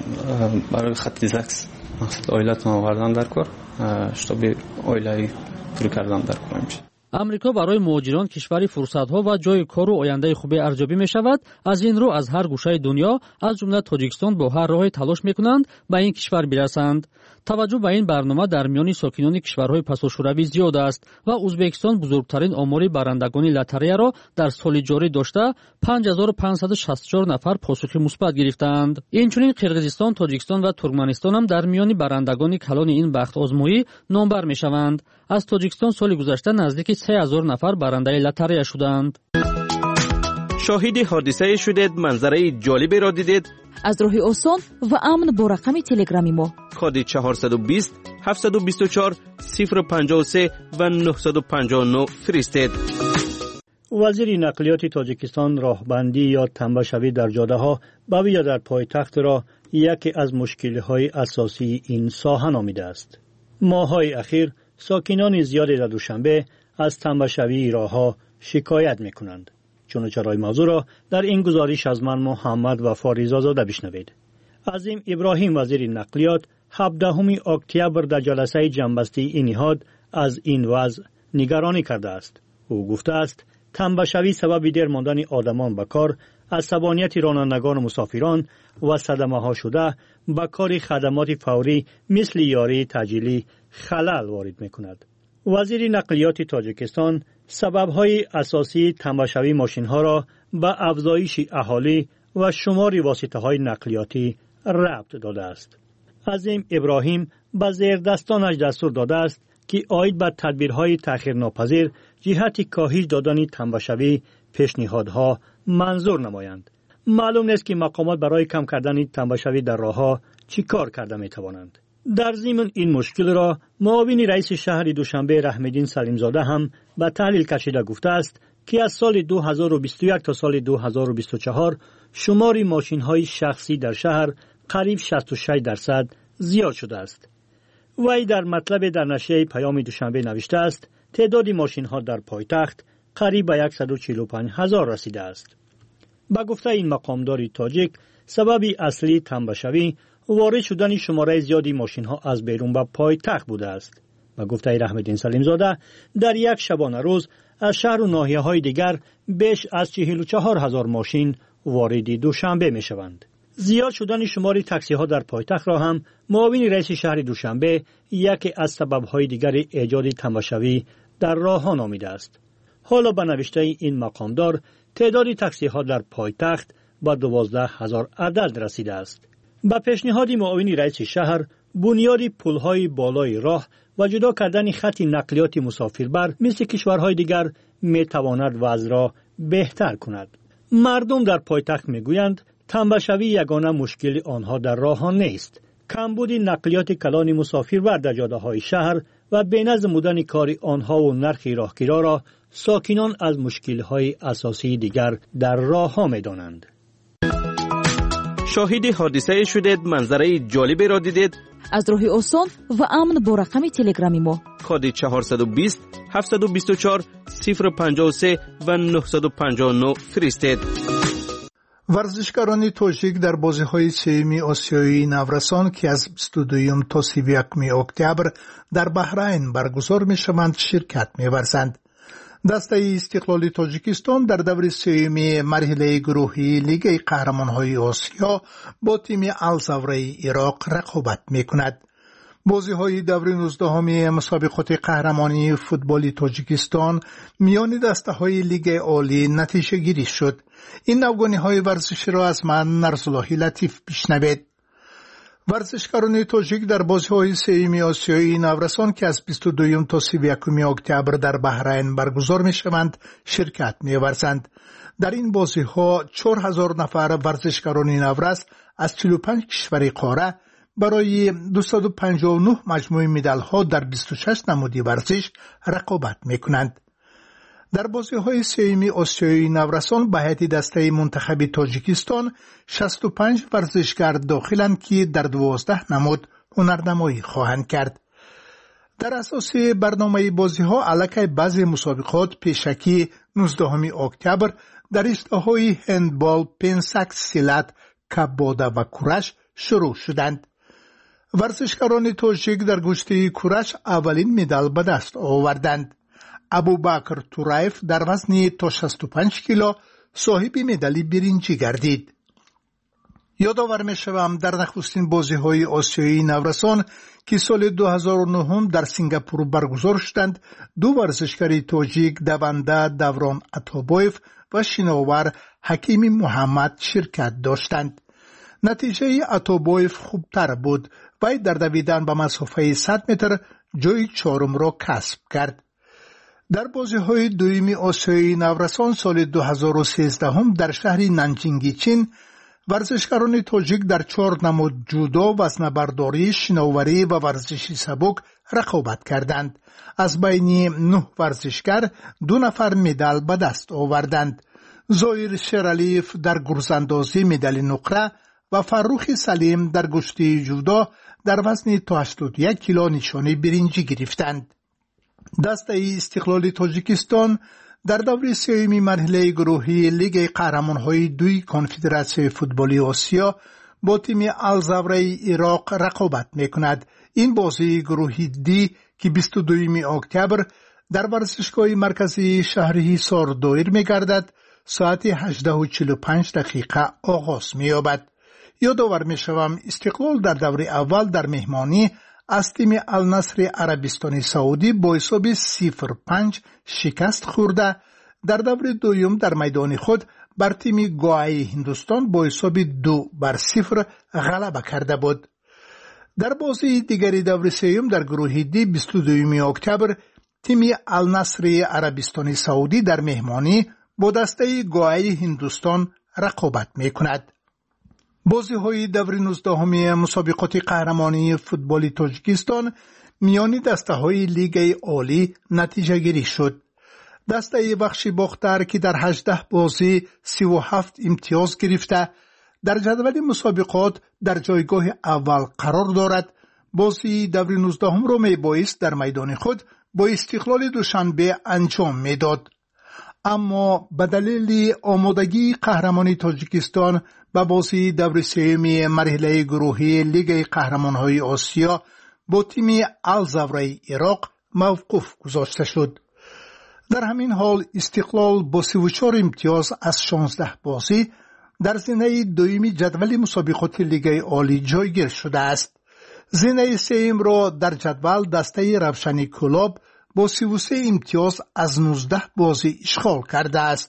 Speaker 25: برای خط زکس مقصد آیلتون آوردن در کار شتاب آیلای پول کردن در کمک میشه.
Speaker 23: امریکا برای مهاجران کشوری فرصت‌ها و جای کار و آینده خوبی ارزیابی می‌شود. از این رو از هر گوشه دنیا از جمله تاجیکستان با هر راهی تلاش می‌کنند به این کشور برسند. توجه به این برنامه در میان ساکنان کشورهای پساشوروی زیاد است و ازبکستان بزرگترین آمار برندگان لاتاریا را در سال جاری داشته 5564 نفر پاسخ مثبت گرفتند. اینچنین قرقیزستان، تاجیکستان و ترکمنستان هم در میان برندگان کلان این بخت آزمایی نامبر می‌شوند. از تاجیکستان سال گذشته نزدیک 3000 نفر برنده لاتاریا شدند.
Speaker 2: شاهد حادثه شدید، منظره جالبی را دیدید؟
Speaker 5: از راه آسان و امن با رقم تلگرامی ما
Speaker 2: کد 420 724 053 و 959 فرستید.
Speaker 9: وزیر نقلیات تاجیکستان راهبندی یا تنبه‌شوی در جاده‌ها و یا در پایتخت را یکی از مشکل‌های اساسی این ساحه نامیده است. ماه‌های اخیر ساکنان زیادی در دوشنبه از تنبه‌شوی راه‌ها شکایت می‌کنند. چنانچه موضوع را در این گزارش از من محمد و فاریزاده بشنوید. عظیم ابراهیم وزیر نقلیات 17 اکتبر در جلسه جنبستی این نهاد از این وضع نگرانی کرده است. او گفته است تنبه‌شوی سبب دیر ماندن آدمان به کار، عصبانیت رانندگان و مسافران و صدمه‌ها شده به کار خدمات فوری مثل یاری تجلیلی خلل وارد می‌کند. وزیر نقلیات تاجیکستان سبب‌های اساسی تنبه‌شوی ماشین‌ها را به افزایش اهالی و شمار واسطه‌های نقلیاتی ربط داده است. عظیم ابراهیم به زیردستانش دستور داده است که عاید به تدبیرهای تأخیرناپذیر جهت کاهش دادن تنبه‌شوی پیشنهادها منظور نمایند. معلوم نیست که مقامات برای کم کردن تنبه‌شوی در راه‌ها چی کار کرده می‌توانند. در ضمن این مشکل را معاون رئیس شهر دوشنبه رحم‌الدین سلیمزاده هم به تحلیل کشیده گفته است که از سال 2021 تا سال 2024 شمار ماشین‌های شخصی در شهر قریب 66% زیاد شده است. وی در مطلب در نشریه پیام دوشنبه نوشته است تعداد ماشین‌ها در پایتخت قریب به 145,000 رسیده است. با گفته این مقامدار تاجیک سبب اصلی تنبه‌شوی وارد شدن شماره زیادی ماشین‌ها از بیرون به پایتخت بوده است. با گفته رحم‌الدین سلیمزاده در یک شبانه روز از شهر و ناحیه‌های دیگر بیش از 44,000 ماشین وارد دوشنبه می‌شوند. زیاد شدن شمار تاکسی‌ها در پایتخت را هم معاون رئیس شهر دوشنبه یکی از سبب‌های دیگر ایجاد تنبه‌شوی در راه‌ها نامیده است. حالا به نوشته این مقامدار تعداد تاکسی‌ها در پایتخت به 12,000 عدد رسیده است. با پیشنهاد معاون رئیس شهر بنیاد پل‌های بالای راه و جدا کردن خط نقلیات مسافربر مثل کشورهای دیگر می‌تواند وضع را بهتر کند. مردم در پایتخت می‌گویند تنبه‌شوی یگانه مشکل آنها در راه‌ها نیست. کمبود نقلیات کلان مسافربر در جاده‌های شهر و بینظم بودن کار آنها و نرخ راهگیرا را ساکنان از مشکل‌های اساسی دیگر در راه‌ها می‌دانند.
Speaker 2: شاهد حادثه شدید، منظره جالبی را دیدید؟
Speaker 5: از راه آسان و امن با رقم تلگرامی ما
Speaker 2: کد 420 724 053 و 959 فرستید.
Speaker 4: ورزشکاران تاجیک در بازی‌های سوم آسیایی نورسان که از 22 تا 31 اکتبر در بحرین برگزار می‌شوند شرکت می‌ورزند. دسته استقلال تاجیکستان در دور سوم مرحله گروهی لیگ قهرمان‌های آسیا با تیم الزوره عراق رقابت می‌کند. بازی‌های دور 19 مسابقات قهرمانی فوتبال تاجیکستان میان دسته‌های لیگ عالی نتیجه گیری شد. این نوگانی‌های ورزشی را از من نرسالله لطیف بشنوید. ورزشکاران تاجیک در بازی‌های سوم آسیایی نورسان که از 22 تا 31 اکتبر در بحرین برگزار می‌شوند شرکت می‌ورزند. در این بازی‌ها 4000 نفر ورزشکاران نورس از 45 کشور قاره برای 259 مجموعه مدال‌ها در 26 نمودی ورزش رقابت می‌کنند. در بازی‌های سوم آسیایی نورسان به هیئت دسته منتخب تاجیکستان 65 ورزشکار داخلند که در 12 نمود هنرنمایی خواهند کرد. در اساس برنامه بازی‌ها علاقه بعضی مسابقات پیشکی 19 اکتبر در رشته‌های هندبال، پنسک، سیلات، کباده و کورش شروع شدند. ورزشکاران تاجیک در گشته کورش اولین مدال به دست آوردند. ابوبکر تورایف در وزن تا 65 کیلو صاحب مدال برنجی گردید. یادآور می‌شوم در نخستین بازی‌های آسیایی نورسان که سال 2009 در سنگاپور برگزار شدند، دو ورزشکار تاجیک دونده دوران عطابایف و شناور حکیم محمد شرکت داشتند. نتیجه عطابایف خوبتر بود. وی در دویدن به مسافه 100 متر جای چهارم را کسب کرد. در بازی‌های دوم آسیایی نورسان سال 2013 در شهر نانجینگ چین، ورزشکاران تاجیک در 4 نماد جودو، وزنه‌برداری، شناوری و ورزش سبک رقابت کردند. از بین 9 ورزشکار 2 نفر مدال به دست آوردند. ظاهر شیرالیف در گرزاندازی مدال نقره و فروخ سلیم در گشته جودو در وزن تا 81 کیلو نشانه برنجی گرفتند. دسته استقلال تاجیکستان در دوره سوم مرحله گروهی لیگ قهرمان‌های دوی کنفدراسیون فوتبالی آسیا با تیم الزوره عراق رقابت می‌کند. این بازی گروهی دی که 22 اکتبر در ورزشگاه مرکزی شهر حصار دایر می‌گردد، ساعت 18:45 آغاز می‌یابد. یادآور می‌شوم استقلال در دوره اول در مهمانی از تیم النصر عربستان سعودی با حساب 0-5 شکست خورده، در دوره دوم در میدان خود بر تیم گوای هندوستان با حساب 2-0 غلبه کرده بود. در بازی دیگری دوره سوم در گروه دی 22 اکتبر تیم النصر عربستان سعودی در مهمانی با دسته گوای هندوستان رقابت می‌کند. بازی‌های دوره 19 مسابقات قهرمانی فوتبال تاجیکستان میان دسته‌های لیگ عالی نتیجه گیری شد. دسته بخشی باختر که در 18 بازی 37 امتیاز گرفته در جدول مسابقات در جایگاه اول قرار دارد، بازی دوره 19 را میبایست در میدان خود با استقلال دوشنبه انجام میداد. اما به دلیل آمادگی قهرمانی تاجیکستان به بازی دوره سوم مرحله گروهی لیگ قهرمان‌های آسیا با تیم الزوره عراق موقوف گذاشته شد. در همین حال استقلال با 34 امتیاز از 16 بازی در زینه دوم جدول مسابقات لیگ عالی جایگیر شده است. زینه سوم را در جدول دسته روشنی کلاب با 33 امتیاز از 19 بازی اشغال کرده است.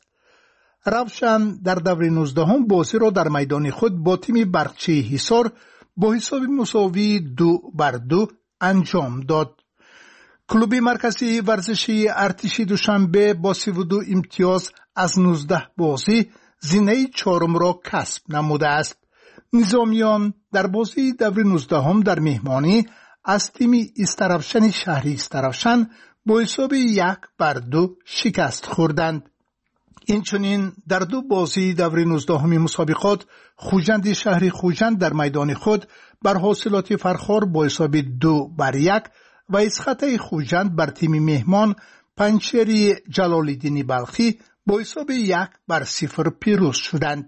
Speaker 4: روشن در دوره 19 بازی را در میدان خود با تیم برقچی حصار با حساب مساوی 2-2 انجام داد. کلوب مرکزی ورزشی ارتش دوشنبه با 32 امتیاز از 19 بازی زینه چهارم را کسب نموده است. نظامیان در بازی دوره 19 در مهمانی از تیم استرفشن شهری استرفشن با حساب 1-2 شکست خوردند. اینچنین در دو بازی دوره 19 مسابقات خوجند شهری خوجند در میدان خود بر حاصلات فرخار با حساب 2-1 و اسخطه خوجند بر تیم مهمان پنچری جلال‌الدین بلخی با حساب 1-0 پیروز شدند.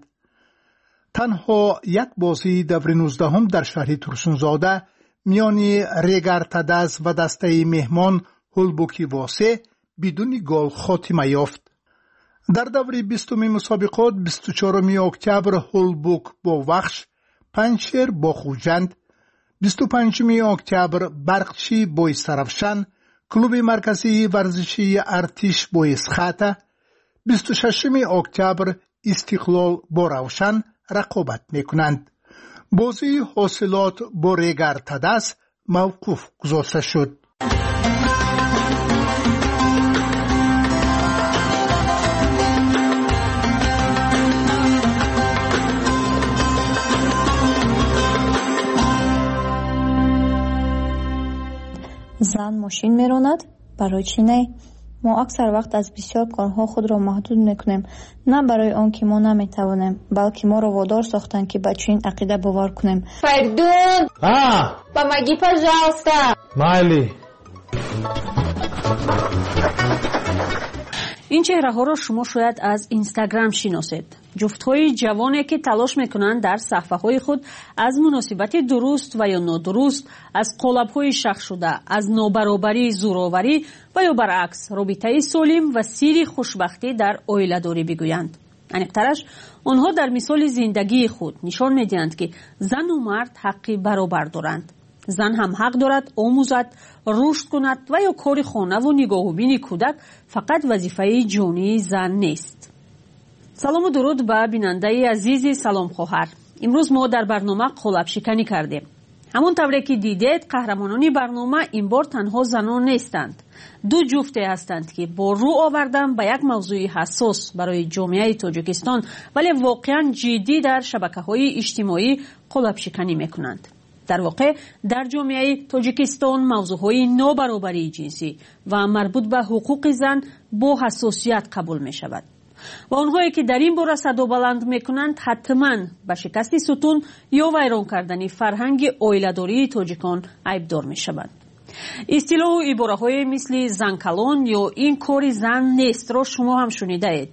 Speaker 4: تنها یک بازی دوره 19 در شهر ترسونزاده میان ریگارتاداز و دسته مهمان هولبوکی واسه بدون گل خاتمه یافت. در دوره 20 مسابقات 24 اکتبر هولبوک با وخش، پنچر با خوجند، 25 اکتبر برقچی با استرفشن، کلوب مرکزی ورزشی ارتش با اسخطه، 26 اکتبر استقلال با روشن رقابت میکنند. بازی حاصلات با ریگارتاداز موقوف گذاشته شد.
Speaker 3: زن ماشین میراند؟ برای چی نه؟ ما اکثر وقت از بسیار کارها خود را محدود میکنیم، نه برای آن که ما نمیتوانیم، بلکه ما را وادار ساختن که به چنین عقیده باور کنیم.
Speaker 6: Perdón. Помоги, пожалуйста.
Speaker 7: Майли.
Speaker 14: این چهره‌ها را شما شاید از اینستاگرام شناسید. جفت‌های جوانی که تلاش می‌کنند در صفحه‌های خود از مناسبت درست و یا نادرست، از قالب‌های شخص شده، از نابرابری، زورآوری و یا برعکس رابطه سالم و سیر خوشبختی در عائله‌داری بگویند. انیق‌ترش آنها در مثال زندگی خود نشان می‌دهند که زن و مرد حقی برابر دارند. زن هم حق دارد آموزد، رشد کند و یا کار خانه و نگاه‌وبین کودک فقط وظیفه جانی زن نیست. سلام و درود به بیننده عزیز سلام خواهر. امروز ما در برنامه قالب شکنی کردیم. همون طوری که دیدید قهرمانان برنامه این بار تنها زنان نیستند. دو جفته هستند که با رو آوردن به یک موضوع حساس برای جامعه تاجیکستان ولی واقعا جدی در شبکه‌های اجتماعی قالب شکنی میکنند. در واقع در جامعه تاجیکستان موضوعهای نابرابری جنسی و مربوط به حقوق زن با حساسیت قبول می شود و آنهایی که در این باره صدا بلند می کنند حتما به شکست ستون یا ویران کردن فرهنگ عائله‌داری تاجیکان عیبدار می شوند. اصطلاح و عباره‌های مثل زن کلان یا این کار زن نیست را شما هم شنیده اید.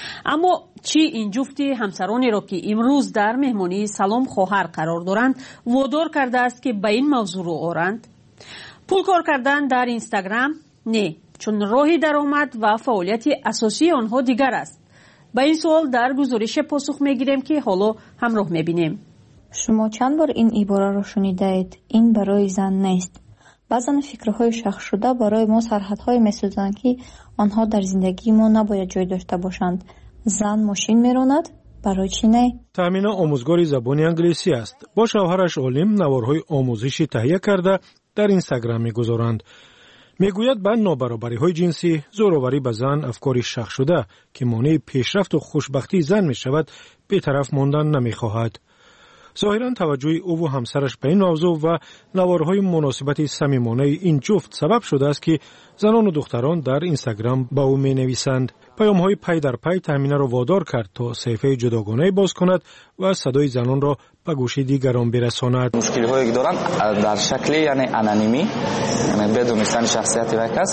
Speaker 14: اما چی این جفتی همسرانی را که امروز در مهمانی سلام خواهر قرار دارند وادار کرده است که به این موضوع رو آرند؟ پول کار کردن در اینستاگرام؟ نه، چون راهی درآمد و فعالیت اساسی آنها دیگر است. به این سوال در گزارش پاسخ میگیریم که حالا همراه میبینیم.
Speaker 3: شما چند بار این عباره را شنیده اید؟ این برای زن نیست. بعضن فکرهای شخص شده برای ما سرحدهای میسازند که آنها در زندگی ما نباید جای داشته باشند. زن ماشین میراند، برای چی نه؟
Speaker 7: تامینا آموزگار زبان انگلیسی است. با شوهرش عالم نوارهای آموزشی تهیه کرده در اینستاگرام میگذارند. میگوید به نابرابری‌های جنسی، زورآوری به زن افکاری شخص شده که مانع پیشرفت و خوشبختی زن میشود بی‌طرف ماندن نمیخواهد. ظاهراً توجه او و همسرش به این موضوع و نوارهای مناسبت صمیمانه این جفت سبب شده است که زنان و دختران در اینستاگرام با او می‌نویسند. پیام‌های پی در پی تامینه را وادار کرد تا صفحه جداگانه باز کند و صدای زنان را به گوش دیگران برساند.
Speaker 8: مشکل‌هایی که دارند در شکل یعنی انانیمی، یعنی بدون دانستن شخصیت یک کس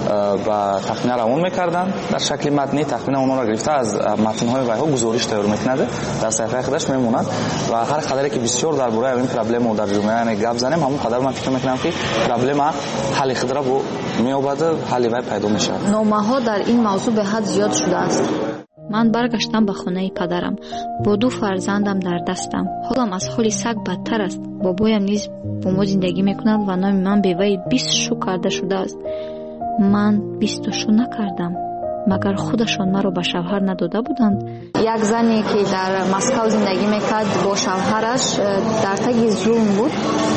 Speaker 8: و تخمینه را اون می‌کردند. در شکل متنی تخمینه اونها را گرفته از متن‌های ویها گزارش تیار می‌کند، در صفحه خودش میموند و هر قدری که بسیار درباره این پرابلم در جامعه یعنی گپ زنیم همون قدر من فکر می‌کنم که پرابلم حل خود را می‌یابد، حل وی پیدا می‌شود.
Speaker 3: نامه‌ها در این موضوع به حد زیاد شده است. من برگشتم به خانه پدرم با 2 فرزندم در دستم. حالم از حال سگ بدتر است. بابایم نیز با ما زندگی میکند و نام من به وی 20 شو کرده شده است. من 20 شو نکردم. مگر خودشان مرا به شوهر نداده بودند؟ یک زنی که در مسکو زندگی میکرد با شوهرش در تگ ظلم بود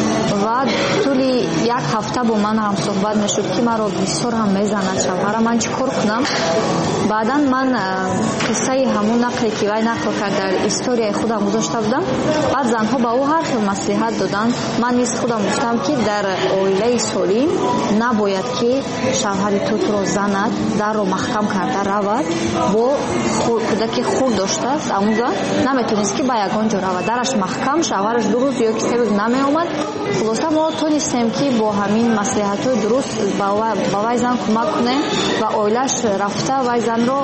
Speaker 3: و طول یک هفته با من هم صحبت میشد که مرا بسیار هم میزند شوهرم، من چی کار کنم؟ بعدا من قصه همون نقلی که وی نقل کرد در استوری خودم گذاشته بودم. بعد زنها با او هر خیلی مصلحت دادند. من نیز خودم گفتم که در عائله سالم نباید که شوهر تو را زند، در رو محکم کرده رود، با کودک خود داشته است اما نمیتونست که با یگان جا رود، درش محکم، شوهرش 2 روز یا 3 روز نمی آمد. خلاصه ما تونستیم که با همین مصلحت درست با وی زن کمک کنیم و عائله‌اش رفته وی زن رو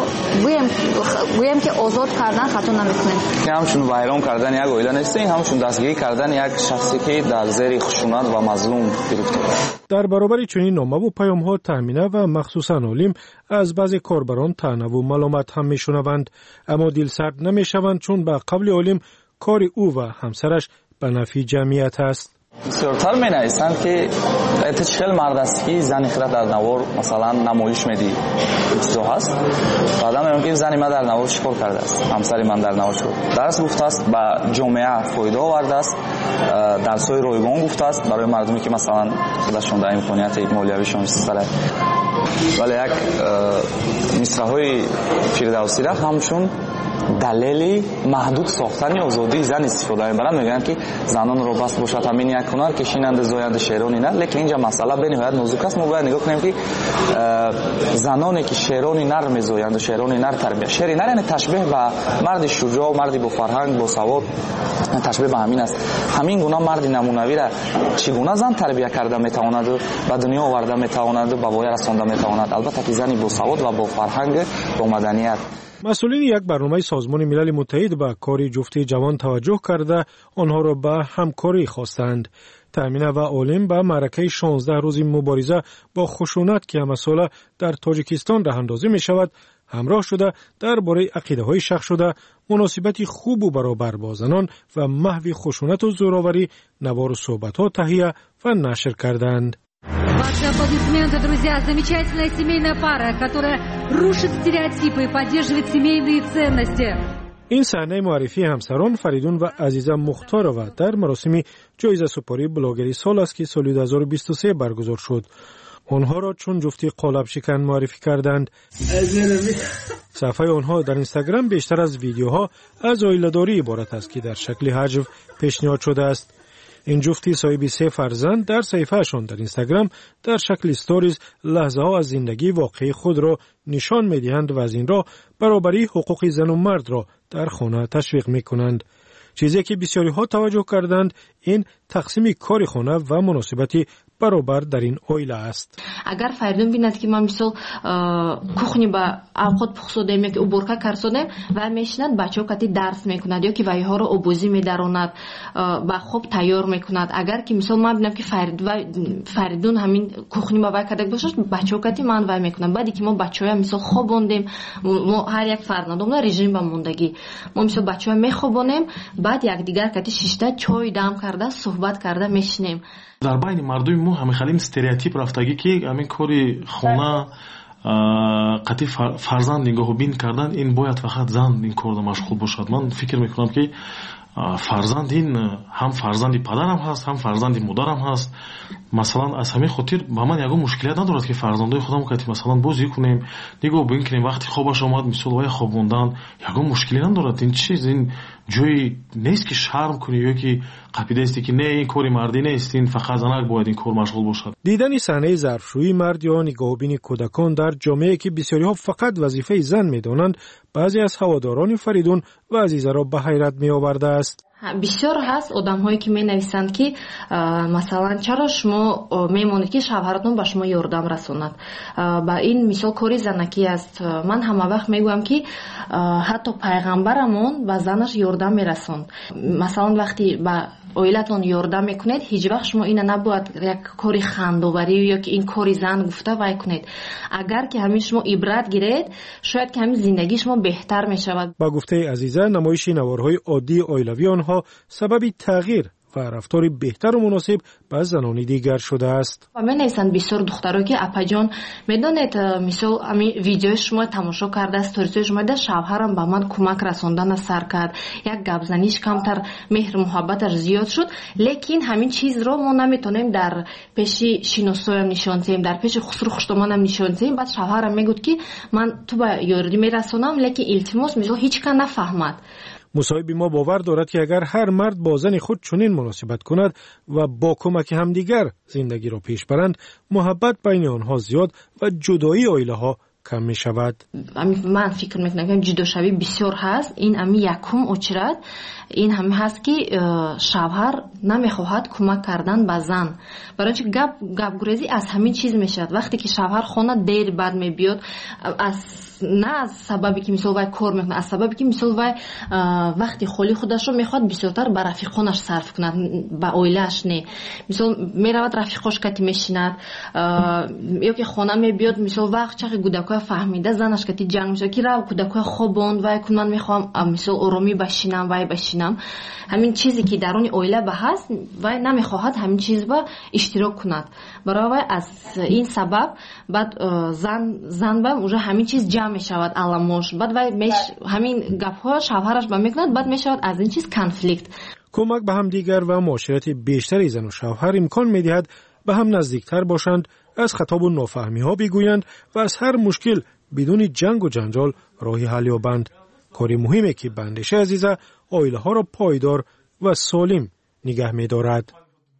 Speaker 3: گویم که آزاد کردن خطا نمیکنیم.
Speaker 8: همچون ویران کردن یک عائله نیست، همچون دستگیری کردن یک شخصی که در زیر خشونت و مظلوم گرفته.
Speaker 7: در برابر چنین نامه و پیام‌ها تامینه و مخصوصاً عالم از بعضی کاربران طعنه و ملامت هم میشنوند، اما دلسرد نمیشوند چون به قول عالم کار او و همسرش به نفع جمعیت است.
Speaker 8: بسیارتر می نویسند که اتشکل مرد است که زنی خیلی در نوار مثلا نمایش میدی چیزا هست. بعدا میگم که زنی من در نوار چیکار کرده است، همسری من در نوار چیکار درس گفته است، به جامعه فایده آورده است، درس‌های رایگان گفته است برای مردمی که مثلا خودشون در امکانیت مالیویشون استفاده. ولی یک مصرع‌های فردوسی را همچون دلیلی محدود ساختن آزادی زن استفاده می‌برند. میگن که زنان رو بس باشد همین یک هنر کشینند زویند شعرانی نه، لیکن اینجا مسئله به نهایت نازک است. ما باید نگاه کنیم که زنانی که شعرانی نر می‌زویند و شعرانی نر تربیت، شعری نر یعنی تشبیه به مرد شجاع و مردی با فرهنگ با سواد، تشبیه به همین است. همین گونه مرد نمونوی را چگونه زن تربیت کرده میتواند و به دنیا آورده میتواند و به وای رسانده میتواند. البته که زنی با سواد و با فرهنگ با مدنیت.
Speaker 7: مسئولین یک برنامه سازمان ملل متحد به کار جفتی جوان توجه کرده آنها را به همکاری خواستند. تامین و عالم به معرکه 16 روزی مبارزه با خشونت که مسئله در تاجیکستان راه اندازی می شود همراه شده درباره عقیده‌های شخص شده مناسبتی خوب و برابر با زنان و محو خشونت و زوراوری نوار و صحبت‌ها تهیه و نشر کردند.
Speaker 1: Ваши аплодисменты, друзья. Замечательная семейная пара, которая рушит стереотипы и поддерживает семейные ценности.
Speaker 7: این صحنه معرفی همسران فریدون و عزیزه مختارова در مراسم جایزه سپاری بلاگری سال است که سال 2023 برگزار شد. آنها را چون جفتی قالب شکن معرفی کردند. صفحه آنها در اینستاگرام بیشتر از ویدیوها از عائله‌داری عبارت است که در شکل حجو پیشنهاد شده است. این جفتی صاحب 3 فرزند در صفحه‌شان در اینستاگرام در شکل استوریز لحظه‌ها از زندگی واقعی خود را نشان می‌دهند و از این راه برابری حقوق زن و مرد را در خانه تشویق می‌کنند. چیزی که بسیاری ها توجه کردند این تقسیم کار خانه و مناسبتی برابر در این عائله است.
Speaker 10: اگر فریدون بیند که ما مثلا کухни با اوقات پخسودیم یا که уборка کردیم و میشیند بچه‌ها کتی درس میکند یا که وایها رو آبوزی میداروند با خوب تیار میکند. اگر که مثلا ما ببینم که فریدون همین کухни با وای کرده باشه بچه‌ها کتی من وای میکنم. بعدی که ما بچه‌ها مثلا خوابوندیم ما هر یک فرزندمون رژیم با موندگی ما مثلا بچه‌ها میخوابونیم بعد یک دیگر کتی شیشته چای دم کرده صحبت کرده میشینیم.
Speaker 11: در بین مردم ما همه خیلی استریوتیپ رفتگی که همین کاری خونه قطعی فرزند نگاه بین کردن این باید فقط زن این کار مشغول باشد. من فکر میکنم که فرزند این هم فرزندی پدرم هست هم فرزندی مادرم هست. مثلا از همین خاطر با من یگو مشکلیت ندارد که فرزندای خودم کتی مثلا بازی کنیم نگاه بین کنیم وقتی خوابش آمد مثلا وای خوابوندن یگو مشکلی ندارد. این چیز این جایی نیست که شرم کنی یا که قاعده است که نه این کاری مردی نیست این فقط زنک باید این کار مشغول باشد.
Speaker 7: دیدن صحنه ظرفشویی مرد یا نگاهبین کودکان در جامعه که بسیاری ها فقط وظیفه زن میدانند بعضی از هواداران فریدون و عزیزه را به حیرت می آورده است.
Speaker 10: بسیار هست آدم هایی که می نویسند که مثلا چرا شما میمونید که شوهرتون به شما یاردم رسوند. با این مثال کاری زنکی است. من همه وقت میگویم که حتی پیغمبرمون به زنش یاردم میرسوند. مثلا وقتی به عائلتون یاردم میکنید هیچ وقت شما این نباید یک کاری خندوبری یا که این کاری زن گفته وای کنید. اگر که همین شما عبرت گیرید شاید که همین زندگی شما بهتر میشود.
Speaker 7: با گفته عزیزه نمایش نوارهای عادی عائلوی آنها سبب تغییر و رفتار بهتر و مناسب با زنان دیگر شده است.
Speaker 10: و من نویسند بسیار دخترها که اپا جان میدونید مثلا همین ویدیو شما تماشا کرده استوریز شما ده شوهرم با من کمک رساندن سر کرد یک گپ زنیش کمتر مهر محبتش زیاد شد لیکن همین چیز رو ما نمیتونیم در پیش شینوسویم نشان دهیم در پیش خسرو خشتمانم نشان دهیم. بعد شوهرم میگفت که من تو با یاردی میرسونم لیکن التماس مثلا هیچ کس نفهمد.
Speaker 7: مصاحب ما باور دارد که اگر هر مرد با زن خود چنین مناسبت کند و با کمک همدیگر زندگی را پیش برند محبت بین آنها زیاد و جدایی عائله ها کم می شود.
Speaker 10: من فکر میکنم که جداشوی بسیار هست. این امی یکم اچرد این هم هست که شوهر نمیخواهد کمک کردن به زن. برای اینکه گپ گریزی از همین چیز میشد. وقتی که شوهر خانه دیر بعد میبیاد نه از سببی که مثلا وای کار میکنه از سببی که مثلا وای وقتی خالی خودش رو میخواد بسیارتر به رفیقانش صرف کند به عائله‌اش نه. مثلا میرود رفیقاش کتی میشیند یا که خانه میبیاد مثلا وقت چقدر کودکای فهمیده زنش کتی جنگ میشه که رو کودکای خوابوند وای من میخوام مثلا آرامی بشینم وای بشینم. همین چیزی که درون عائله به هست وای نمیخواهد همین چیز با اشتراک کند. برای وای از این سبب بعد زن با اونجا همین چیز جمع میشود علامش بعد وای همین گپ‌ها شوهرش با میکند بعد میشود از این چیز کانفلیکت.
Speaker 7: کمک به هم دیگر و معاشرت بیشتری زن و شوهر امکان میدهد به هم نزدیکتر باشند از خطاب و نافهمی ها بگویند و از هر مشکل بدون جنگ و جنجال راهی حل یابند. کاری مهمه که به اندیشه عزیزه عائله ها را پایدار و سالم نگه می دارد.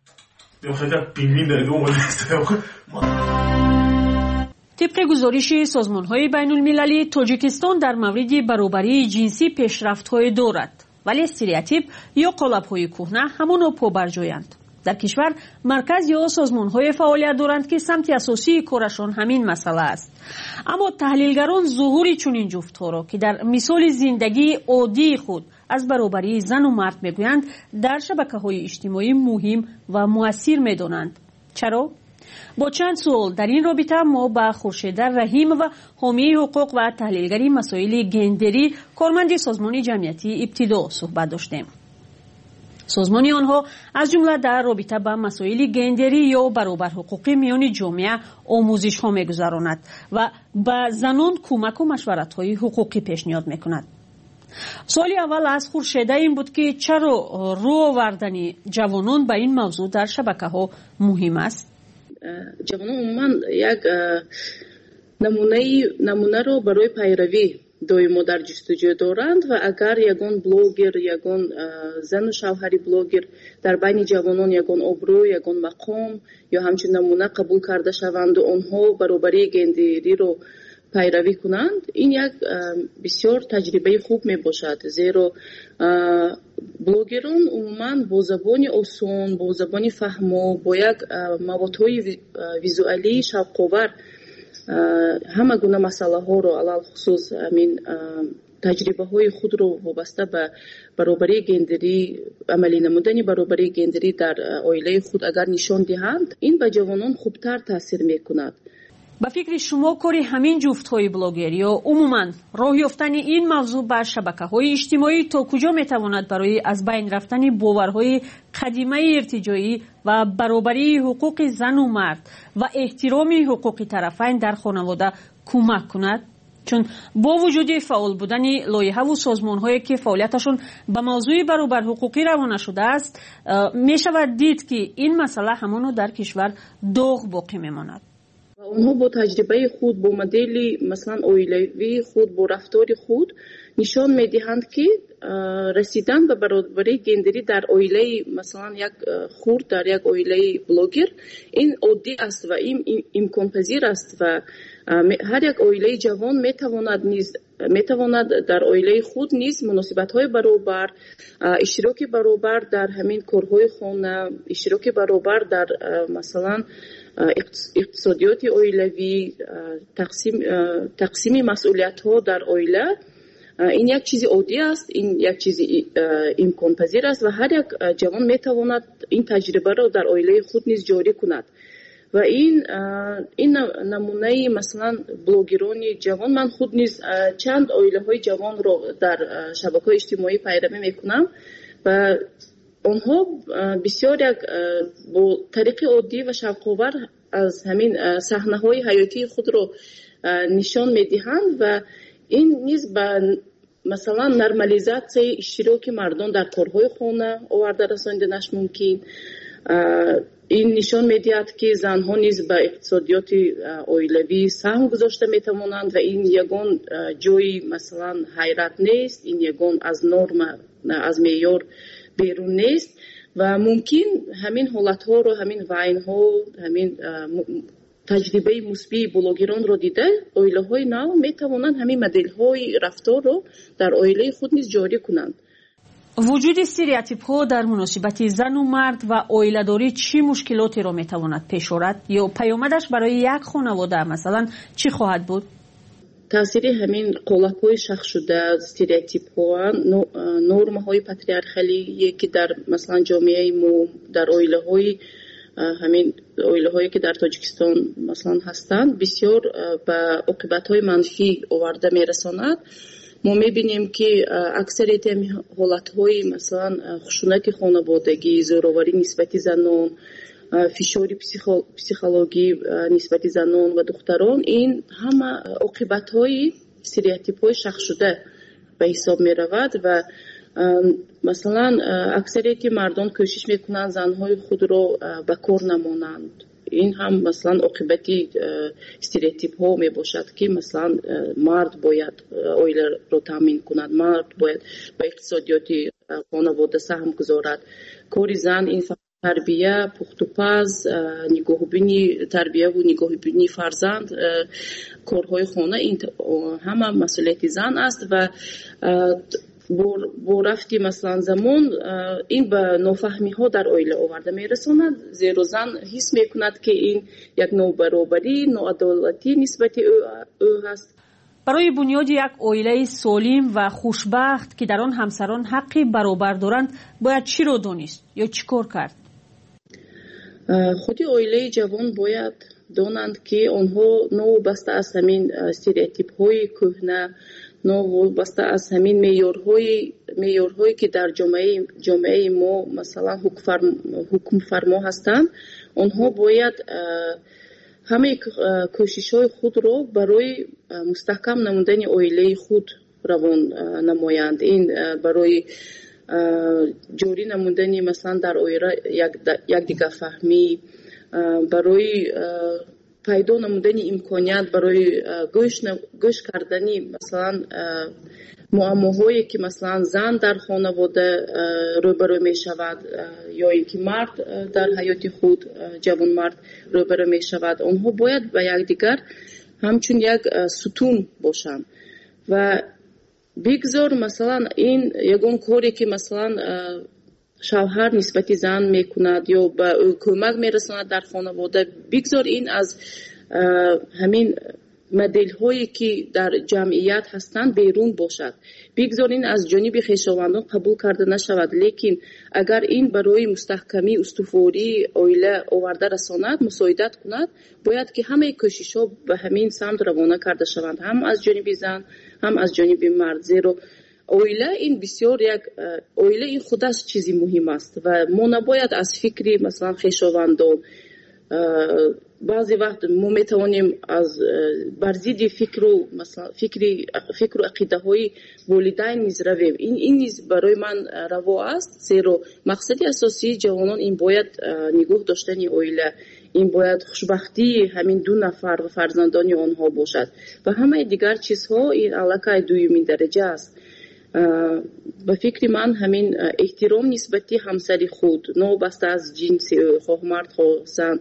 Speaker 14: طبق گزارش سازمان‌های بین‌المللی، تاجیکستان در مورد برابری جنسی پیشرفت‌های دارد، ولی استریوتیپ یا قالب‌های کهنه همانو پابرجایند. در کشور مرکز یا سازمان‌های فعالیت دارند که سمت اساسی کارشان همین مسئله است. اما تحلیلگران ظهور چنین جفت‌ها را که در مثال زندگی عادی خود از برابری زن و مرد میگویند در شبکه‌های اجتماعی مهم و مؤثر می‌دانند. چرا؟ با چند سوال در این رابطه ما با خورشید رحیم و حامی حقوق و تحلیلگری مسائل گندری کارمند سازمان جمعیتی ابتدا صحبت داشتیم. سازمان آنها از جمله در رابطه با مسائل گندری یا برابر حقوقی میان جامعه آموزش ها میگذراند و به زنان کمک و مشورت های حقوقی پیشنهاد میکند. سوال اول از خورشید این بود که چرا رو آوردن جوانان به این موضوع در شبکه ها مهم است؟
Speaker 12: جوانان عموما یک نمونه رو برای پیروی دائما در جستجو دارند و اگر یگان بلوگر، یگان زن و شوهری بلوگر در بین جوانان یگان ابرو، یگان مقام یا همچین نمونه قبول کرده شوند و آنها برابری گندری رو پیروی کنند، این یک بسیار تجربه خوب می باشد، زیرا بلوگران عموما با زبان آسان، با زبان فهمو، با یک موادهای ویزوالی شوق‌آور همه گونه مسئله ها رو علل خصوص همین تجربه های خود رو وابسته به برابری گندری، عملی نمودن برابری گندری در عائله خود اگر نشان دهند، این به جوانان خوبتر تاثیر میکند.
Speaker 14: با فکر شما کاری همین جفت‌های بلاگر یا عموماً راه یافتن این موضوع بر شبکه‌های اجتماعی تا کجا میتواند برای از بین رفتن باورهای قدیمی ارتجاعی و برابری حقوق زن و مرد و احترام حقوق طرفین در خانواده کمک کند؟ چون با وجود فعال بودن لایحه و سازمان‌هایی که فعالیتشون به موضوع برابر حقوقی روانه شده است، میشود دید که این مسئله همانو در کشور داغ باقی میماند.
Speaker 12: اونها با تجربه خود، با مدل مثلا عائلوی خود، با رفتار خود نشان میدهند که رسیدن به برابری گندری در عائله مثلا یک خرد، در یک عائله بلوگر، این عادی است و این امکان پذیر است و هر یک عائله جوان میتواند در عائله خود نیز مناسبت‌های برابر، اشتراک برابر در همین کارهای خانه، اشتراک برابر در مثلا اقتصادیات عائلوی، تقسیم مسئولیت‌ها در عائله، این یک چیز عادی است، این یک چیز امکان پذیر است و هر یک جوان میتواند این تجربه را در عائله خود نیز جاری کند. و این نمونه مثلا بلوگران جوان، من خود نیز چند عائله‌های جوان را در شبکه‌های اجتماعی پیروی میکنم و آنها بسیار یک با طریق عادی و شوق‌آور از همین صحنه‌های حیاتی خود را نشان میدهند و این نیز به مثلا نرمالیزاسیای اشتراک مردان در کارهای خانه آورده رساندنش ممکن. این نشان میدهد که زنها نیز به اقتصادیات عائلوی سهم گذاشته میتوانند و این یگان جای مثلا حیرت نیست، این یگان از نرم، از معیار بیرون نیست و ممکن همین حالتها رو، همین وینها، همین تجربه مثبت بلوگران رو دیده عائله‌های نو میتوانند همین مدل‌های رفتار رو در عائله خود نیز جاری کنند.
Speaker 14: وجود استریوتیپ‌ها در مناسبت زن و مرد و عائله‌داری چه مشکلاتی را میتواند پیش آورد یا پیامدش برای یک خانواده مثلا چی خواهد بود؟
Speaker 12: تاثیر همین قالب‌های شخص شده، استریوتیپ‌ها، نرم‌های پاتریارخالی که در مثلا جامعه ما، در عائله‌های همین عائله‌هایی که در تاجیکستان مثلا هستند، بسیار به عاقبت‌های منفی آورده میرساند. ما میبینیم که اکثریت حالت‌های مثلا خشونت خانوادگی، زوراوری نسبت زنان، فشار پسیخولوژی نسبت زنان و دختران، این همه عاقبت‌های استریوتیپ‌های شخص شده به حساب می‌رود و مثلا اکثریت مردان کوشش میکنند زنهای خود را به کار نمانند. این هم مثلا عاقبتی استریوتیپ ها می باشد که مثلا مرد باید اویله رو تامین کند، مرد باید به اقتصادیات خانواده سهم گذارد. کاری زن این تربیه، پخت و پز، نگاهبینی تربیه و نگاهبینی فرزند، کارهای خانه، این همه مسئولیت زن است و با رفتی مثلا زمان این به نافهمی ها در عائله آورده میرساند، زیرا زن حس میکند که این یک نابرابری، ناعدالتی نسبت او هست.
Speaker 14: برای بنیاد یک عائله سالم و خوشبخت که در آن همسران حقی برابر دارند باید چی را دانست یا چی کار کرد؟
Speaker 12: خودی عائله جوان باید دانند که آنها نوابسته از همین استریوتیپ های کهنه، نوابسته از همین معیارهایی که در جامعه ما مثلا حکم فرما هستند، آنها باید همه کوشش های خود را برای مستحکم نمودن عائله خود روان نمایند. این برای جوری نمودن مثلا در عائله یک دیگر فهمی، برای پیدا نمودن امکانیت برای گوش کردنی مثلا معماهایی که مثلا زن در خانواده روبرو می شود یا اینکه مرد در حیات خود، جوان مرد روبرو می شود، آنها باید به یکدیگر همچون یک ستون باشند و بگذار مثلا این یگان کاری که مثلا شوهر نسبت زن میکند یا به او کمک میرساند در خانواده، بگذار این از همین مدل هایی که در جمعیت هستند بیرون باشد، بگذار این از جانب خویشاوندان قبول کرده نشود. لیکن اگر این برای مستحکمی استواری عائله آورده رساند، مساعدت کند، باید که همه کوشش ها به همین سمت روانه کرده شوند، هم از جانب زن هم از جانب مرد. زیرا عائله این بسیار یک عائله این خودش چیزی مهم است و ما نباید از فکری مثلا خویشاوندان بعضی وقت ما میتوانیم از برزید فکر و عقیده های والدین نیز رویم. این نیز برای من روا است، زیرا مقصد اساسی جوانان این باید نگاه داشتن عائله، این باید خوشبختی همین دو نفر و فرزندان آنها باشد و همه دیگر چیزها این علاقه دومین درجه است. به فکر من همین احترام نسبتی همسری خود، نوبسته از جنس خواه مرد خواه زن،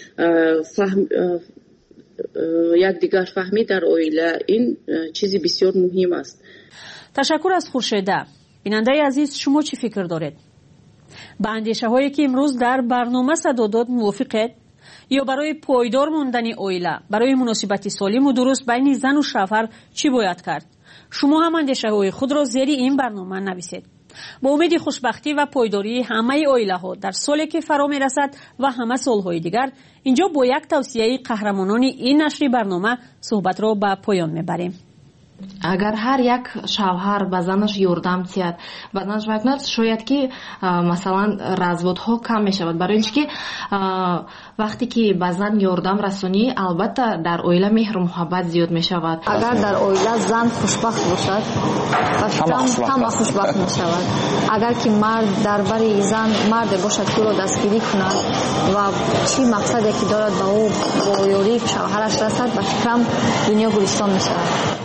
Speaker 12: یک دیگر فهمی در عائله، این چیزی بسیار مهم است.
Speaker 14: تشکر از خورشیده. بیننده عزیز، شما چی فکر دارید؟ با اندیشه هایی که امروز در برنامه صدا داد موافقید؟ یا برای پایدار موندن عائله، برای مناسبت سالم و درست بین زن و شوهر چی باید کرد؟ شما هم اندیشه های خود را زیر این برنامه نویسید. با امید خوشبختی و پایداری همه عائله ها در سالی که فرا می رسد و همه سالهای دیگر، اینجا با یک توصیه قهرمانان این نشر برنامه صحبت را به پایان می بریم.
Speaker 10: اگر هر یک شوهر به زنش یاردم تید و زنش بکند، شاید که مثلا разводها کم می شود. برای اینکه وقتی که به زن یاردم رسونی، البته در عائله مهر و محبت زیاد می شود.
Speaker 3: اگر در عائله زن خوشبخت باشد همه خوشبخت می شود. اگر که مرد درباره زن مرد باشد که او را دستگیری کند و چی مقصدی که دارد به او با یاری شوهرش رسد، به فکرم دنیا گلستان می شود.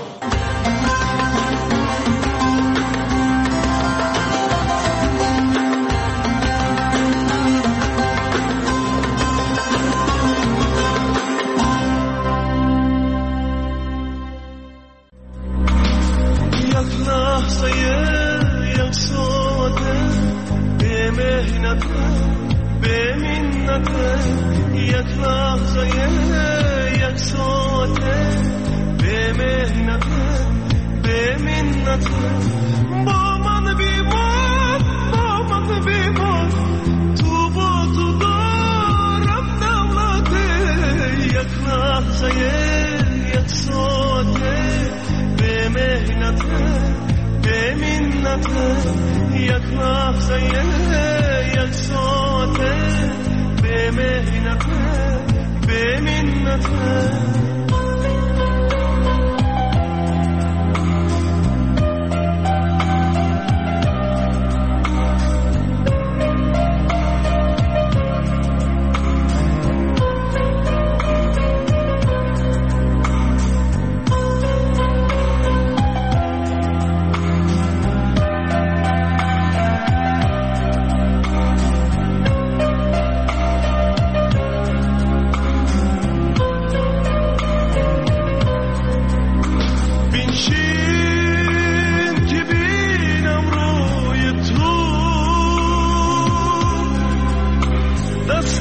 Speaker 22: دست